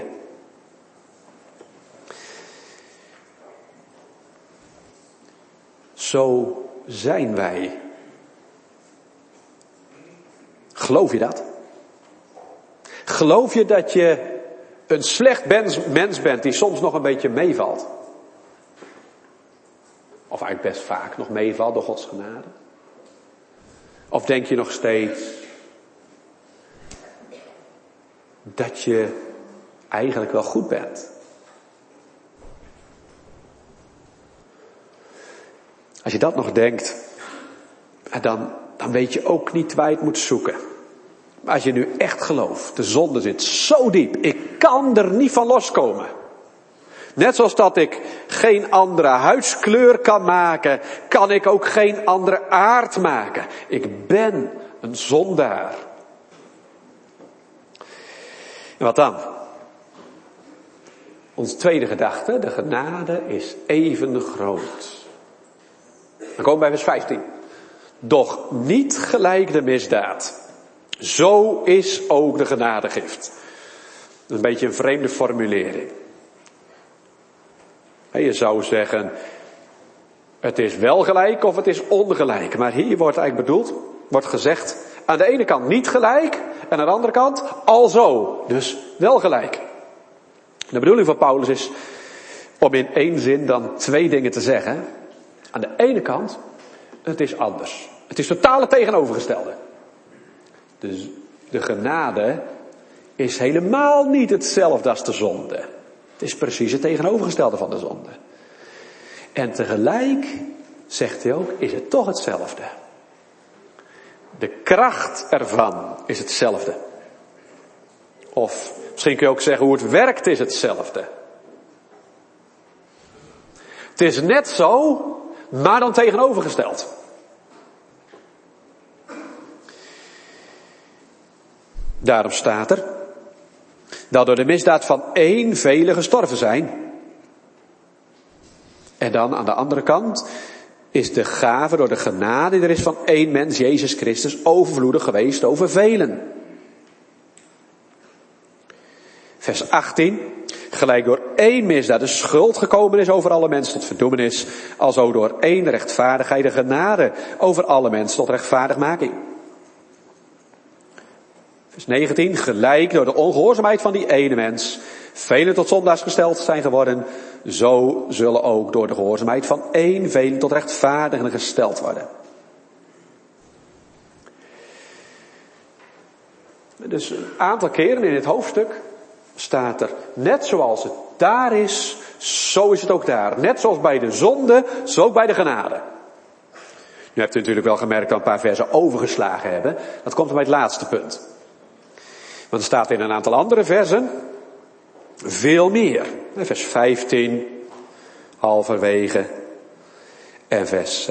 Zo zijn wij. Geloof je dat? Geloof je dat je een slecht mens bent die soms nog een beetje meevalt? Of eigenlijk best vaak nog meevalt door Gods genade? Of denk je nog steeds dat je eigenlijk wel goed bent? Als je dat nog denkt, dan weet je ook niet waar je het moet zoeken. Maar als je nu echt gelooft, de zonde zit zo diep, ik kan er niet van loskomen. Net zoals dat ik geen andere huidskleur kan maken, kan ik ook geen andere aard maken. Ik ben een zondaar. En wat dan? Onze tweede gedachte, de genade is even groot. Dan komen we bij vers 15. Doch niet gelijk de misdaad. Zo is ook de genadegift. Dat is een beetje een vreemde formulering. Je zou zeggen, het is wel gelijk of het is ongelijk. Maar hier wordt eigenlijk bedoeld, wordt gezegd, aan de ene kant niet gelijk en aan de andere kant alzo. Dus wel gelijk. De bedoeling van Paulus is om in één zin dan twee dingen te zeggen. Aan de ene kant, het is anders. Het is totaal het tegenovergestelde. Dus de genade is helemaal niet hetzelfde als de zonde. Het is precies het tegenovergestelde van de zonde. En tegelijk, zegt hij ook, is het toch hetzelfde. De kracht ervan is hetzelfde. Of misschien kun je ook zeggen hoe het werkt is hetzelfde. Het is net zo, maar dan tegenovergesteld. Daarom staat er dat door de misdaad van één velen gestorven zijn. En dan aan de andere kant is de gave door de genade die er is van één mens, Jezus Christus, overvloedig geweest over velen. Vers 18. Gelijk door één misdaad de schuld gekomen is over alle mensen tot verdoemenis, alzo door één rechtvaardigheid de genade over alle mensen tot rechtvaardigmaking. Vers 19, gelijk door de ongehoorzaamheid van die ene mens velen tot zondaars gesteld zijn geworden, zo zullen ook door de gehoorzaamheid van één velen tot rechtvaardigen gesteld worden. Dus een aantal keren in dit hoofdstuk staat er, net zoals het daar is, zo is het ook daar. Net zoals bij de zonde, zo ook bij de genade. Nu hebt u natuurlijk wel gemerkt dat we een paar versen overgeslagen hebben. Dat komt bij het laatste punt. Want er staat in een aantal andere versen veel meer. Vers 15, halverwege. En vers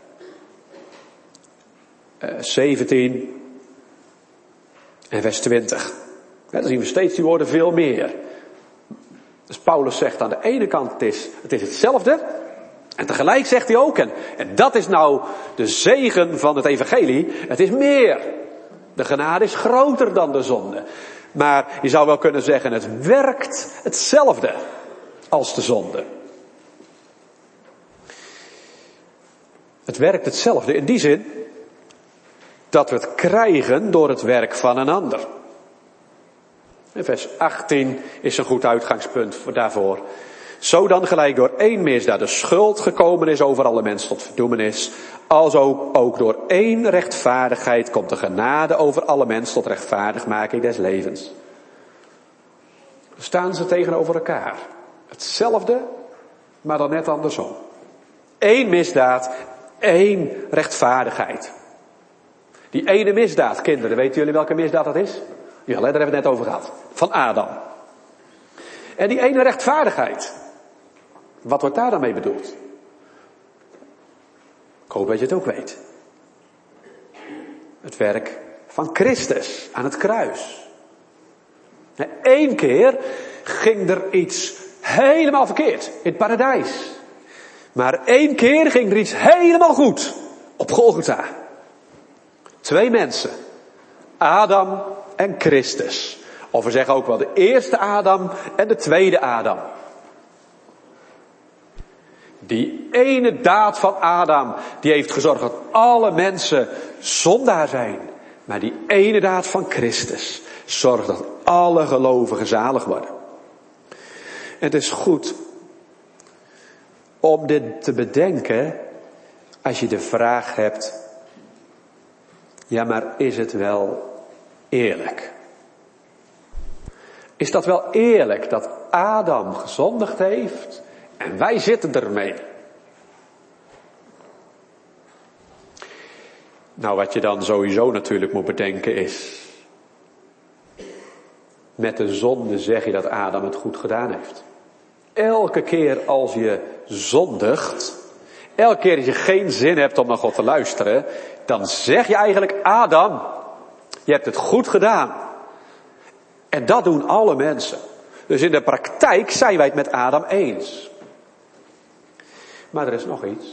17. En vers 20. Dan zien we steeds die woorden veel meer. Dus Paulus zegt aan de ene kant het is hetzelfde. En tegelijk zegt hij ook, en dat is nou de zegen van het evangelie, het is meer. De genade is groter dan de zonde. Maar je zou wel kunnen zeggen, het werkt hetzelfde als de zonde. Het werkt hetzelfde in die zin dat we het krijgen door het werk van een ander. En vers 18 is een goed uitgangspunt daarvoor. Zo dan gelijk door één misdaad de schuld gekomen is over alle mensen tot verdoemenis, alzo ook door één rechtvaardigheid komt de genade over alle mensen tot rechtvaardigmaking des levens. Staan ze tegenover elkaar. Hetzelfde Maar dan net andersom. 1 misdaad, 1 rechtvaardigheid. Die ene misdaad, kinderen, weten jullie welke misdaad dat is? Ja, daar hebben we het net over gehad. Van Adam. En die ene rechtvaardigheid. Wat wordt daar dan mee bedoeld? Ik hoop dat je het ook weet. Het werk van Christus aan het kruis. 1 keer ging er iets helemaal verkeerd in het paradijs. Maar 1 keer ging er iets helemaal goed op Golgotha. 2 mensen. Adam en Christus. Of we zeggen ook wel de eerste Adam en de tweede Adam. Die ene daad van Adam, die heeft gezorgd dat alle mensen zondaar zijn. Maar die ene daad van Christus zorgt dat alle gelovigen zalig worden. Het is goed om dit te bedenken als je de vraag hebt, ja, maar is het wel eerlijk? Is dat wel eerlijk dat Adam gezondigd heeft en wij zitten ermee? Nou, wat je dan sowieso natuurlijk moet bedenken is, met de zonde zeg je dat Adam het goed gedaan heeft. Elke keer als je zondigt, elke keer als je geen zin hebt om naar God te luisteren, dan zeg je eigenlijk, Adam, je hebt het goed gedaan. En dat doen alle mensen. Dus in de praktijk zijn wij het met Adam eens. Maar er is nog iets.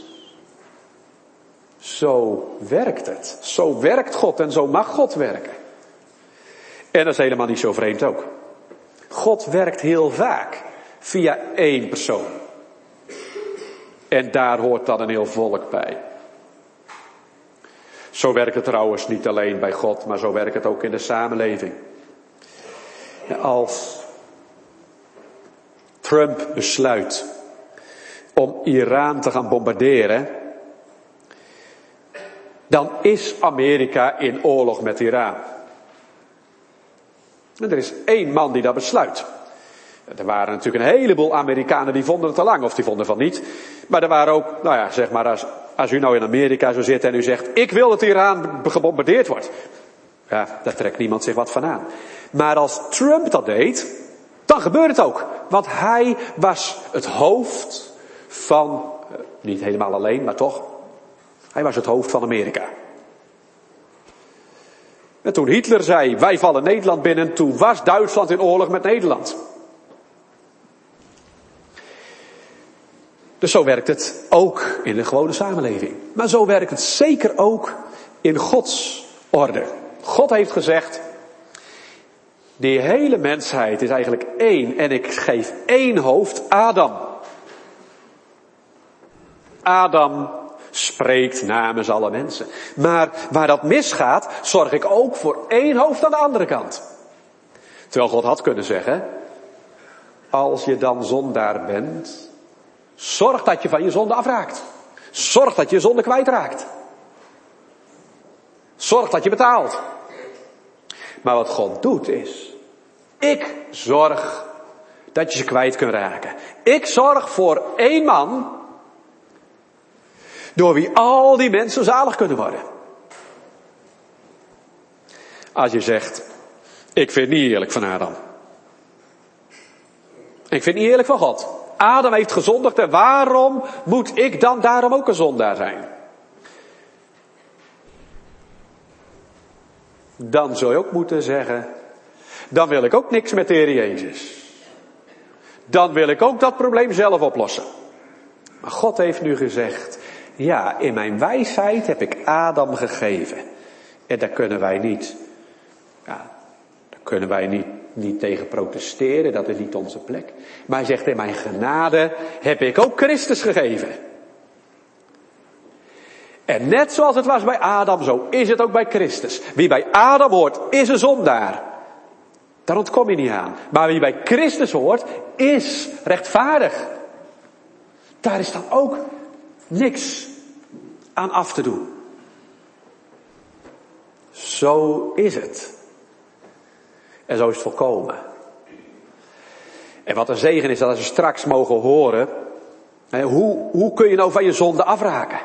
Zo werkt het. Zo werkt God en zo mag God werken. En dat is helemaal niet zo vreemd ook. God werkt heel vaak via 1 persoon. En daar hoort dan een heel volk bij. Zo werkt het trouwens niet alleen bij God, maar zo werkt het ook in de samenleving. Als Trump besluit om Iran te gaan bombarderen, dan is Amerika in oorlog met Iran. En er is 1 man die dat besluit. Er waren natuurlijk een heleboel Amerikanen die vonden het te lang, of die vonden van niet. Maar er waren ook, nou ja, zeg maar, als u nou in Amerika zou zitten en u zegt, ik wil dat Iran gebombardeerd wordt. Ja, daar trekt niemand zich wat van aan. Maar als Trump dat deed, dan gebeurde het ook. Want hij was het hoofd van, niet helemaal alleen, maar toch, hij was het hoofd van Amerika. En toen Hitler zei, wij vallen Nederland binnen, toen was Duitsland in oorlog met Nederland. Dus zo werkt het ook in de gewone samenleving. Maar zo werkt het zeker ook in Gods orde. God heeft gezegd, die hele mensheid is eigenlijk 1 en ik geef 1 hoofd, Adam. Adam spreekt namens alle mensen. Maar waar dat misgaat, zorg ik ook voor 1 hoofd aan de andere kant. Terwijl God had kunnen zeggen, als je dan zondaar bent, zorg dat je van je zonde afraakt. Zorg dat je zonde kwijtraakt. Zorg dat je betaalt. Maar wat God doet is, ik zorg dat je ze kwijt kunt raken. Ik zorg voor 1 man, door wie al die mensen zalig kunnen worden. Als je zegt, ik vind het niet eerlijk van Adam. Ik vind het niet eerlijk van God. Adam heeft gezondigd en waarom moet ik dan daarom ook een zondaar zijn? Dan zul je ook moeten zeggen, dan wil ik ook niks met de Heer Jezus. Dan wil ik ook dat probleem zelf oplossen. Maar God heeft nu gezegd, ja, in mijn wijsheid heb ik Adam gegeven. En daar kunnen wij niet tegen protesteren, dat is niet onze plek. Maar hij zegt, in mijn genade heb ik ook Christus gegeven. En net zoals het was bij Adam, zo is het ook bij Christus. Wie bij Adam hoort, is een zondaar. Daar ontkom je niet aan. Maar wie bij Christus hoort, is rechtvaardig. Daar is dan ook niks aan af te doen. Zo is het. En zo is het volkomen. En wat een zegen is dat als we straks mogen horen Hoe kun je nou van je zonde afraken?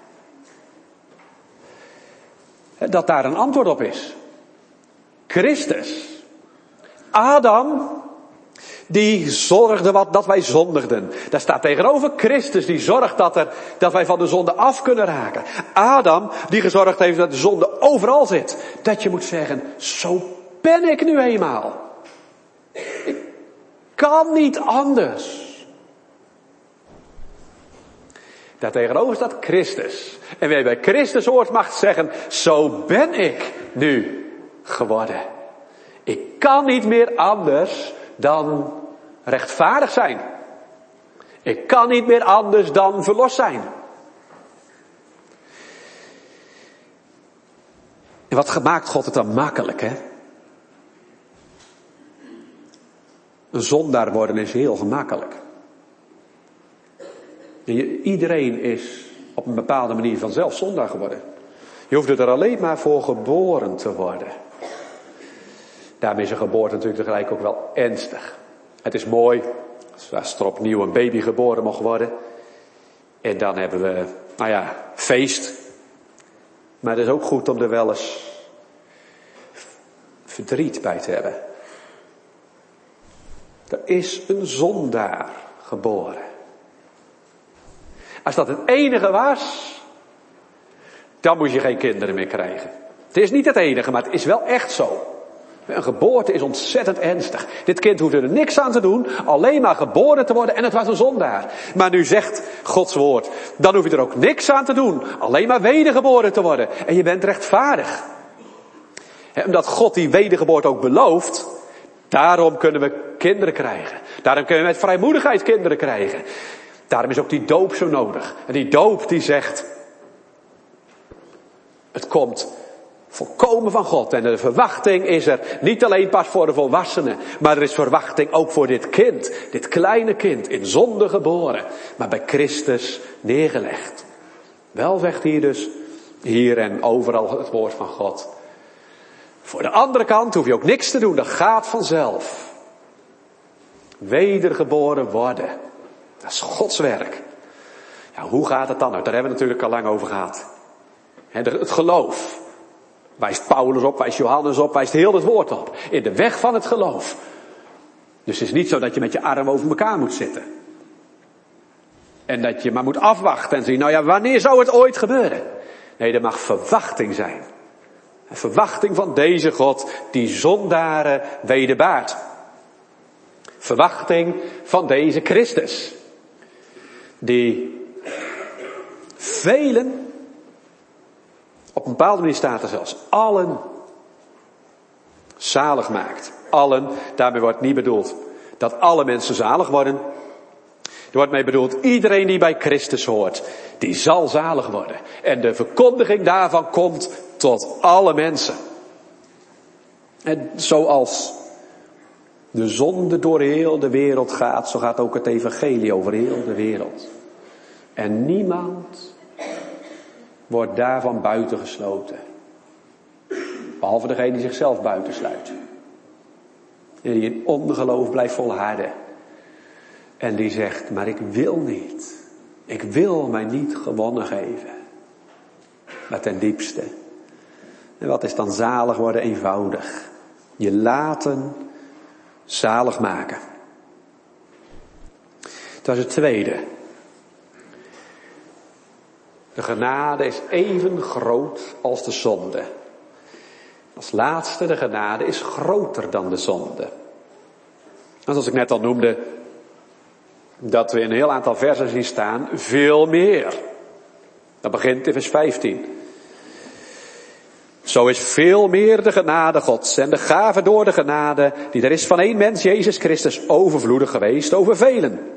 Dat daar een antwoord op is. Christus. Adam, die zorgde dat wij zondigden. Daar staat tegenover Christus, die zorgt dat wij van de zonde af kunnen raken. Adam, die gezorgd heeft dat de zonde overal zit. Dat je moet zeggen, zo ben ik nu eenmaal. Ik kan niet anders. Daar tegenover staat Christus. En wie bij Christus hoort mag zeggen, zo ben ik nu geworden. Ik kan niet meer anders dan rechtvaardig zijn. Ik kan niet meer anders dan verlost zijn. En wat maakt God het dan makkelijk, hè? Een zondaar worden is heel gemakkelijk. Iedereen is op een bepaalde manier vanzelf zondaar geworden. Je hoeft er alleen maar voor geboren te worden. Daarmee is een geboorte natuurlijk tegelijk ook wel ernstig. Het is mooi als er opnieuw een baby geboren mag worden. En dan hebben we, feest. Maar het is ook goed om er wel eens verdriet bij te hebben. Er is een zondaar geboren. Als dat het enige was, dan moet je geen kinderen meer krijgen. Het is niet het enige, maar het is wel echt zo. Een geboorte is ontzettend ernstig. Dit kind hoefde er niks aan te doen, alleen maar geboren te worden en het was een zondaar. Maar nu zegt Gods woord, dan hoef je er ook niks aan te doen, alleen maar wedergeboren te worden. En je bent rechtvaardig. Omdat God die wedergeboorte ook belooft, daarom kunnen we kinderen krijgen. Daarom kunnen we met vrijmoedigheid kinderen krijgen. Daarom is ook die doop zo nodig. En die doop die zegt, het komt volkomen van God. En de verwachting is er niet alleen pas voor de volwassenen, maar er is verwachting ook voor dit kind. Dit kleine kind, in zonde geboren, maar bij Christus neergelegd. Wel zegt hier dus, hier en overal het woord van God. Voor de andere kant hoef je ook niks te doen, dat gaat vanzelf. Wedergeboren worden. Dat is Gods werk. Ja, hoe gaat het dan uit? Daar hebben we natuurlijk al lang over gehad. Het geloof. Wijst Paulus op, wijst Johannes op, wijst heel het woord op. In de weg van het geloof. Dus het is niet zo dat je met je armen over elkaar moet zitten. En dat je maar moet afwachten en zien, wanneer zou het ooit gebeuren? Nee, er mag verwachting zijn. Een verwachting van deze God die zondaren wederbaart. Verwachting van deze Christus. Die velen, op een bepaalde manier staat er zelfs, allen zalig maakt. Allen, daarmee wordt niet bedoeld dat alle mensen zalig worden. Er wordt mee bedoeld, iedereen die bij Christus hoort, die zal zalig worden. En de verkondiging daarvan komt tot alle mensen. En zoals de zonde door heel de wereld gaat, zo gaat ook het evangelie over heel de wereld. En niemand wordt daarvan buitengesloten. Behalve degene die zichzelf buitensluit. En die in ongeloof blijft volharden. En die zegt, maar ik wil niet. Ik wil mij niet gewonnen geven. Maar ten diepste. En wat is dan zalig worden? Eenvoudig. Je laten zalig maken. Dat is het tweede. De genade is even groot als de zonde. Als laatste, de genade is groter dan de zonde. En zoals ik net al noemde, dat we in een heel aantal versen zien staan, veel meer. Dat begint in vers 15. Zo is veel meer de genade Gods en de gave door de genade die er is van één mens, Jezus Christus, overvloedig geweest over velen.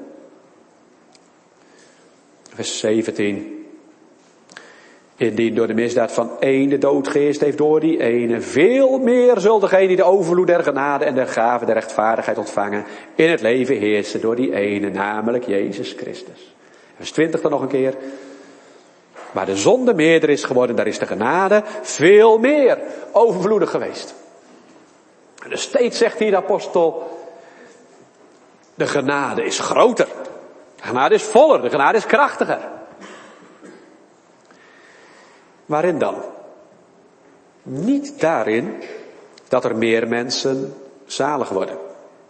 Vers 17. Indien door de misdaad van één de dood geheerst heeft door die ene, veel meer zult degene die de overvloed der genade en der gave der rechtvaardigheid ontvangen, in het leven heersen door die ene, namelijk Jezus Christus. Vers 20 dan nog een keer. Waar de zonde meerder is geworden, daar is de genade veel meer overvloedig geweest. Dus steeds zegt hier de apostel, de genade is groter. genade is voller, de genade is krachtiger. Waarin dan? Niet daarin dat er meer mensen zalig worden.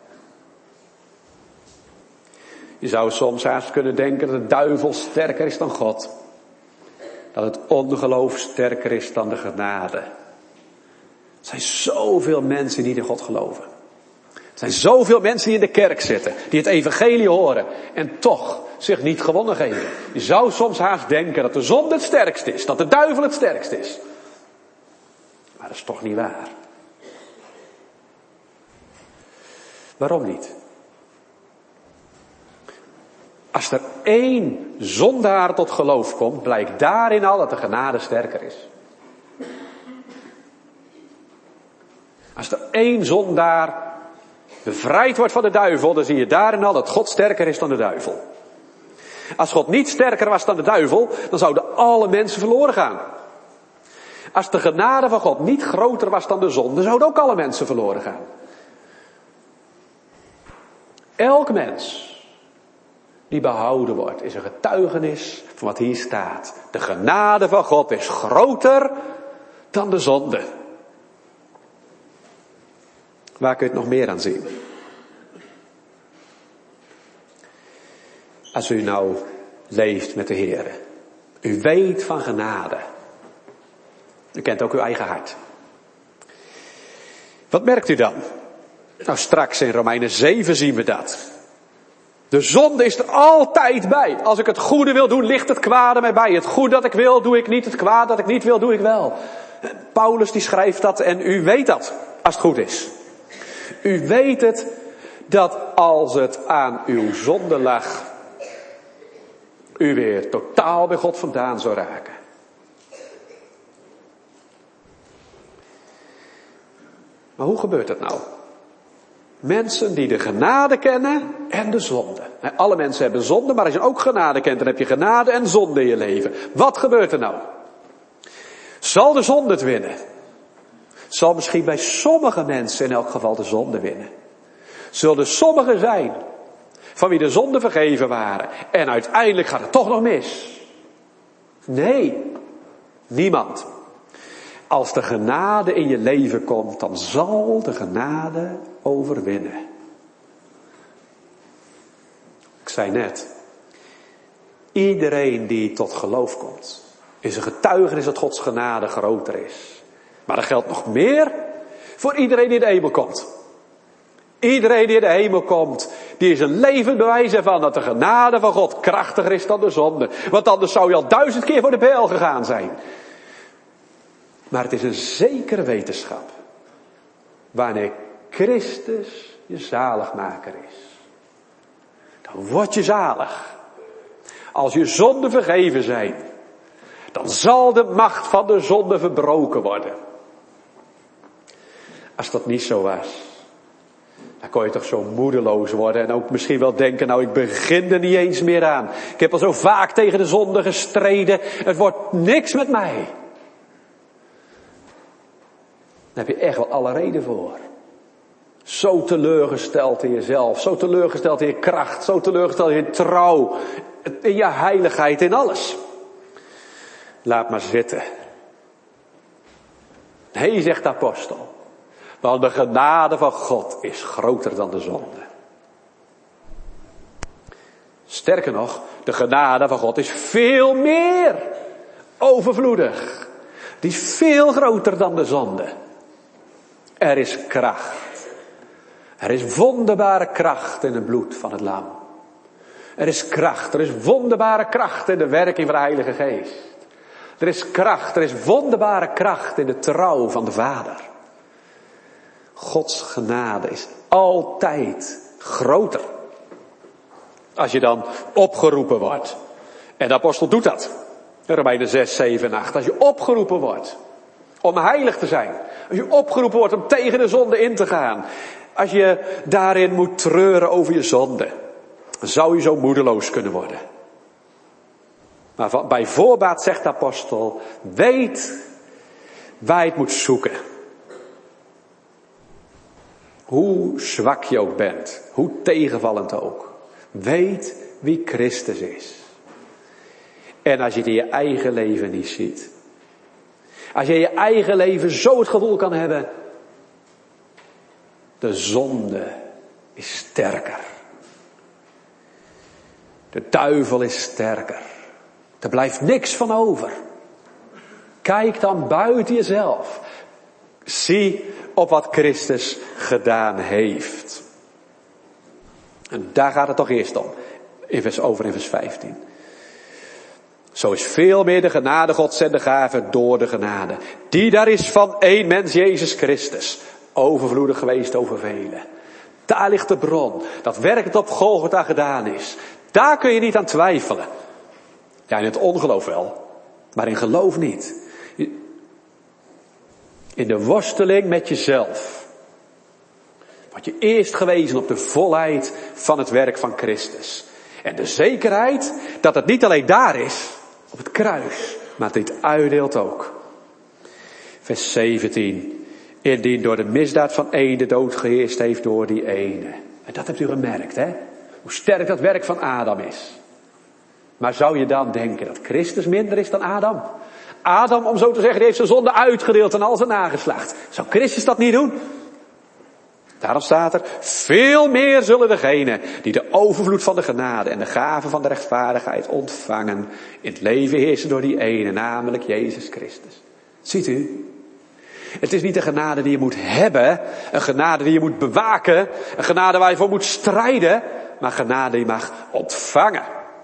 Je zou soms haast kunnen denken dat de duivel sterker is dan God. Dat het ongeloof sterker is dan de genade. Er zijn zoveel mensen die in God geloven. Er zijn zoveel mensen die in de kerk zitten, die het evangelie horen en toch zich niet gewonnen geven. Je zou soms haast denken dat de zonde het sterkst is, dat de duivel het sterkst is. Maar dat is toch niet waar. Waarom niet? Als er één zondaar tot geloof komt, blijkt daarin al dat de genade sterker is. Als er één zondaar bevrijd wordt van de duivel, dan zie je daarin al dat God sterker is dan de duivel. Als God niet sterker was dan de duivel, dan zouden alle mensen verloren gaan. Als de genade van God niet groter was dan de zonde, zouden ook alle mensen verloren gaan. Elk mens die behouden wordt, is een getuigenis van wat hier staat. De genade van God is groter dan de zonde. Waar kun je het nog meer aan zien? Als u nou leeft met de Heer. U weet van genade. U kent ook uw eigen hart. Wat merkt u dan? Nou, straks in Romeinen 7 zien we dat. De zonde is er altijd bij. Als ik het goede wil doen, ligt het kwade mij bij. Het goede dat ik wil, doe ik niet. Het kwaad dat ik niet wil, doe ik wel. Paulus die schrijft dat en u weet dat, als het goed is. U weet het, dat als het aan uw zonde lag, u weer totaal bij God vandaan zou raken. Maar hoe gebeurt dat nou? Mensen die de genade kennen en de zonde. Alle mensen hebben zonde, maar als je ook genade kent, dan heb je genade en zonde in je leven. Wat gebeurt er nou? Zal de zonde het winnen? Zal misschien bij sommige mensen in elk geval de zonde winnen? Zullen er sommigen zijn van wie de zonden vergeven waren en uiteindelijk gaat het toch nog mis? Nee, niemand. Als de genade in je leven komt, dan zal de genade overwinnen. Ik zei net, iedereen die tot geloof komt, is een getuigenis dat Gods genade groter is. Maar dat geldt nog meer voor iedereen die in de hemel komt. Iedereen die in de hemel komt, die is een levend bewijs ervan dat de genade van God krachtiger is dan de zonde. Want anders zou je al 1000 keer voor de bijl gegaan zijn. Maar het is een zekere wetenschap. Wanneer Christus je zaligmaker is. Dan word je zalig. Als je zonden vergeven zijn. Dan zal de macht van de zonde verbroken worden. Als dat niet zo was. Dan kon je toch zo moedeloos worden. En ook misschien wel denken, nou ik begin er niet eens meer aan. Ik heb al zo vaak tegen de zonde gestreden. Het wordt niks met mij. Daar heb je echt wel alle reden voor. Zo teleurgesteld in jezelf. Zo teleurgesteld in je kracht. Zo teleurgesteld in je trouw. In je heiligheid. In alles. Laat maar zitten. Nee, zegt de apostel. Want de genade van God is groter dan de zonde. Sterker nog, de genade van God is veel meer overvloedig. Die is veel groter dan de zonde. Er is kracht. Er is wonderbare kracht in het bloed van het lam. Er is kracht, er is wonderbare kracht in de werking van de Heilige Geest. Er is kracht, er is wonderbare kracht in de trouw van de Vader. Gods genade is altijd groter. Als je dan opgeroepen wordt. En de apostel doet dat. Romeinen 6, 7 en 8. Als je opgeroepen wordt om heilig te zijn. Als je opgeroepen wordt om tegen de zonde in te gaan. Als je daarin moet treuren over je zonde. Dan zou je zo moedeloos kunnen worden. Maar bij voorbaat zegt de apostel. Weet waar je het moet zoeken. Hoe zwak je ook bent. Hoe tegenvallend ook. Weet wie Christus is. En als je het in je eigen leven niet ziet. Als je in je eigen leven zo het gevoel kan hebben. De zonde is sterker. De duivel is sterker. Er blijft niks van over. Kijk dan buiten jezelf. Zie op wat Christus gedaan heeft. En daar gaat het toch eerst om. In vers 15. Zo is veel meer de genade Gods en de gave door de genade. Die daar is van één mens, Jezus Christus. Overvloedig geweest over velen. Daar ligt de bron. Dat werk dat op Golgotha gedaan is. Daar kun je niet aan twijfelen. Ja, in het ongeloof wel. Maar in geloof niet. In de worsteling met jezelf. Word je eerst gewezen op de volheid van het werk van Christus. En de zekerheid dat het niet alleen daar is, op het kruis, maar dit uitdeelt ook. Vers 17. Indien door de misdaad van één de dood geheerst heeft door die ene. En dat hebt u gemerkt, hè? Hoe sterk dat werk van Adam is. Maar zou je dan denken dat Christus minder is dan Adam? Adam, om zo te zeggen, die heeft zijn zonde uitgedeeld aan al zijn nageslacht. Zou Christus dat niet doen? Daarom staat er, veel meer zullen degenen die de overvloed van de genade en de gave van de rechtvaardigheid ontvangen, in het leven heersen door die ene, namelijk Jezus Christus. Ziet u? Het is niet een genade die je moet hebben, een genade die je moet bewaken, een genade waar je voor moet strijden, maar genade die je mag ontvangen.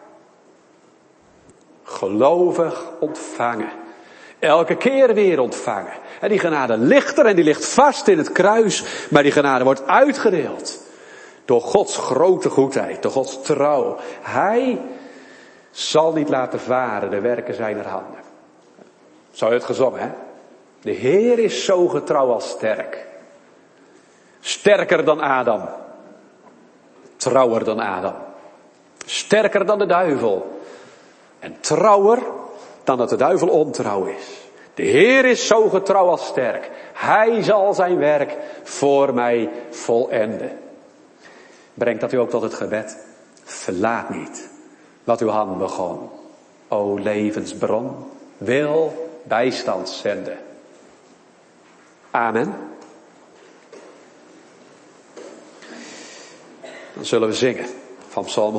Gelovig ontvangen. Elke keer weer ontvangen. En die genade ligt er en die ligt vast in het kruis. Maar die genade wordt uitgedeeld. Door Gods grote goedheid. Door Gods trouw. Hij zal niet laten varen de werken zijner handen. Zo je het gezongen, hè? De Heer is zo getrouw als sterk. Sterker dan Adam. Trouwer dan Adam. Sterker dan de duivel. En trouwer dan dat de duivel ontrouw is. De Heer is zo getrouw als sterk. Hij zal zijn werk voor mij volenden. Brengt dat u ook tot het gebed. Verlaat niet wat uw hand begon. O levensbron, wil bijstand zenden. Amen. Dan zullen we zingen van Psalm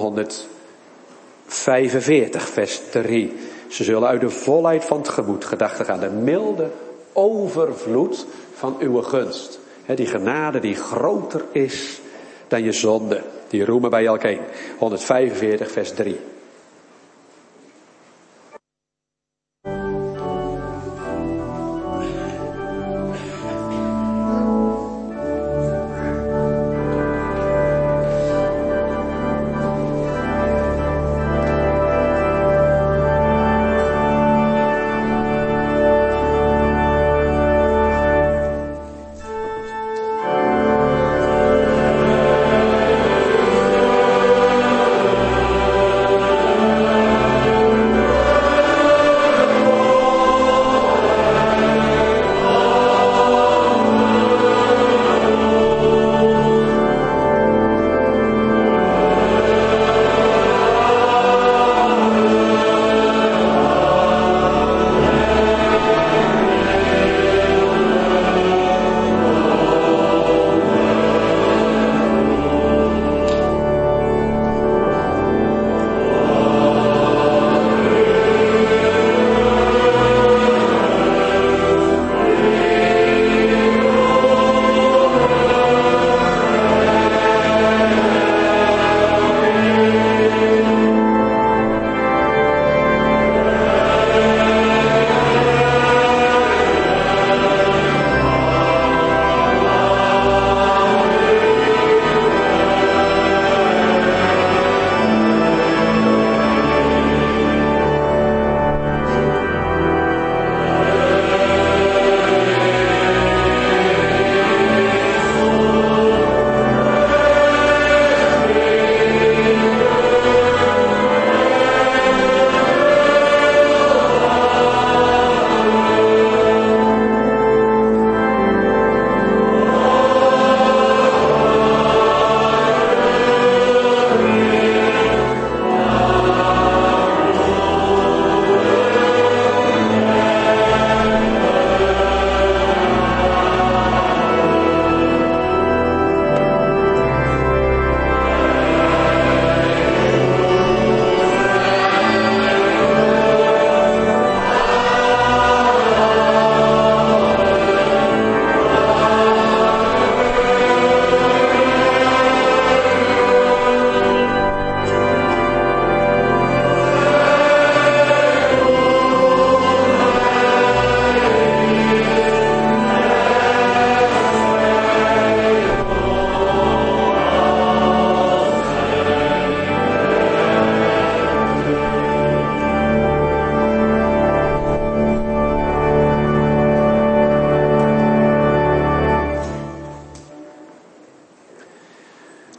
145, vers 3. Ze zullen uit de volheid van het gemoed gedachten gaan. De milde overvloed van uw gunst. Die genade die groter is dan je zonde. Die roemen bij elkeen. 145, vers 3.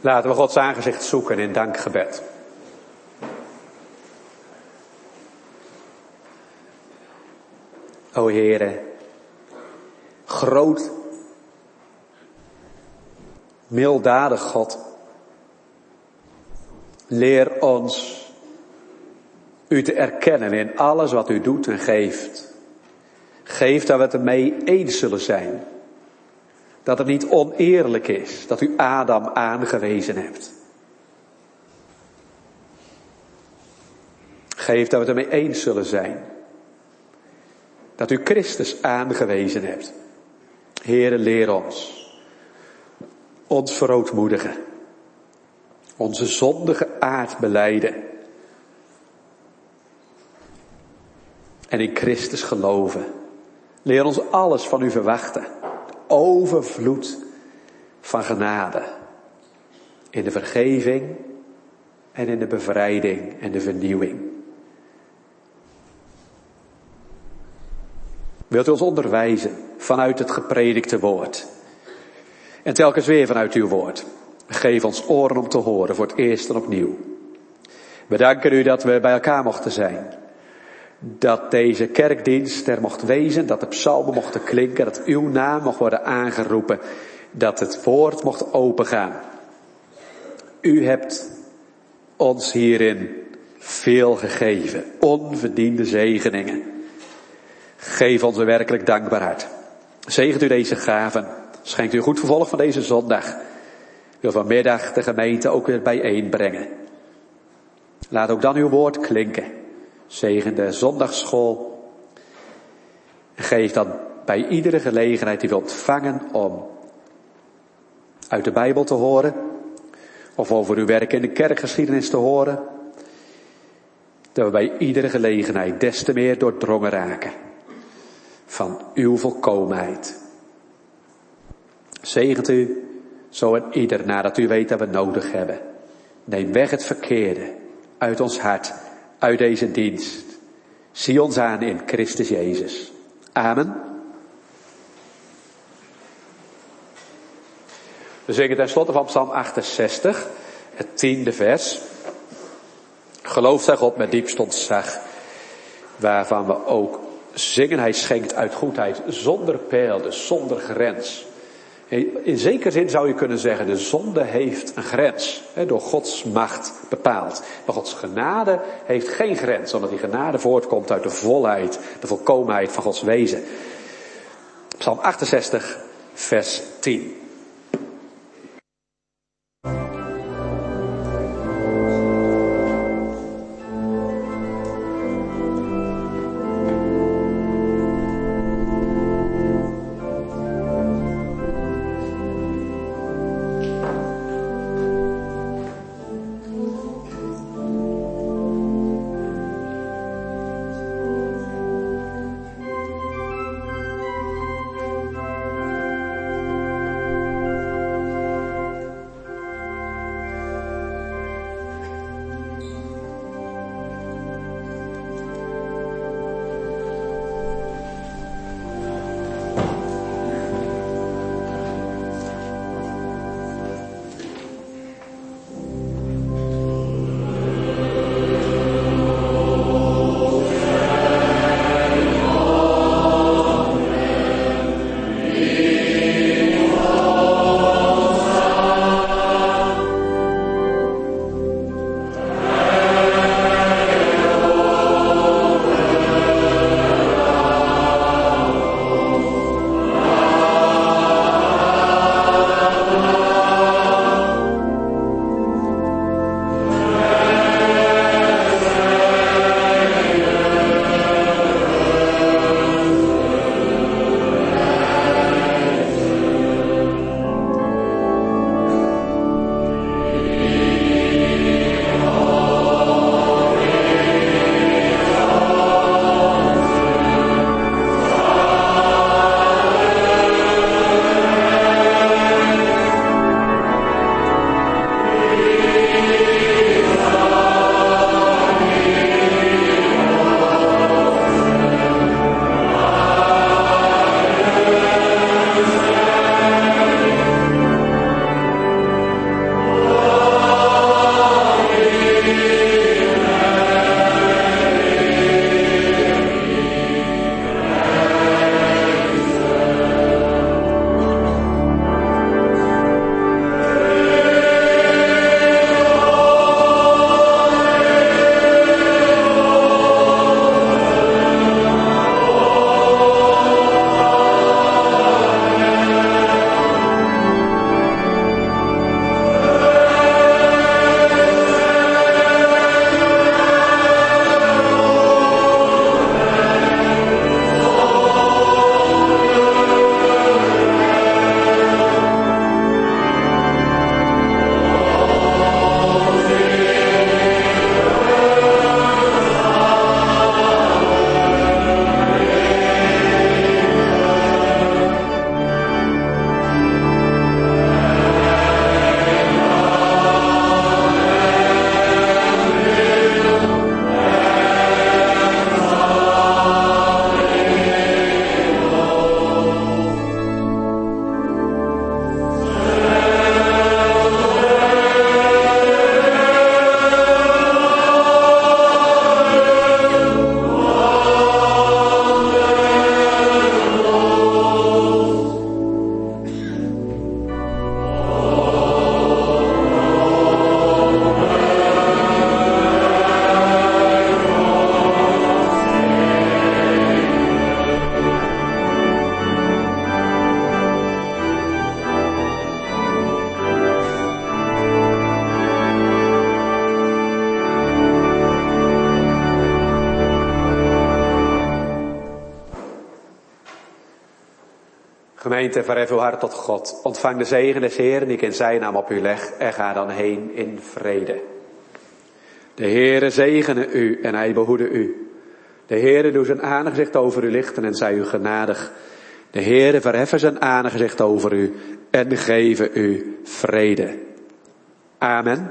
Laten we Gods aangezicht zoeken in dankgebed. O Heere, groot, milddadig God, leer ons u te erkennen in alles wat u doet en geeft. Geef dat we het ermee eens zullen zijn. Dat het niet oneerlijk is dat u Adam aangewezen hebt. Geef dat we het ermee eens zullen zijn. Dat u Christus aangewezen hebt. Heere, leer ons verootmoedigen. Onze zondige aard belijden. En in Christus geloven. Leer ons alles van u verwachten. Overvloed van genade. In de vergeving en in de bevrijding en de vernieuwing. Wilt u ons onderwijzen vanuit het gepredikte woord. En telkens weer vanuit uw woord. Geef ons oren om te horen voor het eerst en opnieuw. We danken u dat we bij elkaar mochten zijn. Dat deze kerkdienst er mocht wezen, dat de psalmen mochten klinken, dat uw naam mocht worden aangeroepen, dat het woord mocht opengaan. U hebt ons hierin veel gegeven, onverdiende zegeningen. Geef ons een werkelijk dankbaar hart. Zegent u deze gaven, schenkt u een goed vervolg van deze zondag. Wil vanmiddag de gemeente ook weer bijeenbrengen. Laat ook dan uw woord klinken. Zegen de zondagsschool. En geef dan bij iedere gelegenheid die we ontvangen om uit de Bijbel te horen. Of over uw werk in de kerkgeschiedenis te horen. Dat we bij iedere gelegenheid des te meer doordrongen raken. Van uw volkomenheid. Zegent u zo en ieder nadat u weet dat we nodig hebben. Neem weg het verkeerde uit ons hart, uit deze dienst. Zie ons aan in Christus Jezus. Amen. We zingen tenslotte van Psalm 68, het 10e vers. Geloof zij God met diepst ontzag, waarvan we ook zingen, hij schenkt uit goedheid zonder pijl, dus zonder grens. In zekere zin zou je kunnen zeggen, de zonde heeft een grens, door Gods macht bepaald. Maar Gods genade heeft geen grens, omdat die genade voortkomt uit de volheid, de volkomenheid van Gods wezen. Psalm 68, vers 10. Gemeente, verhef uw hart tot God. Ontvang de zegen des Heeren die ik in zijn naam op u leg en ga dan heen in vrede. De Heere zegene u en hij behoede u. De Heere doe zijn aangezicht over u lichten en zij u genadig. De Heere verheffen zijn aangezicht over u en geven u vrede. Amen.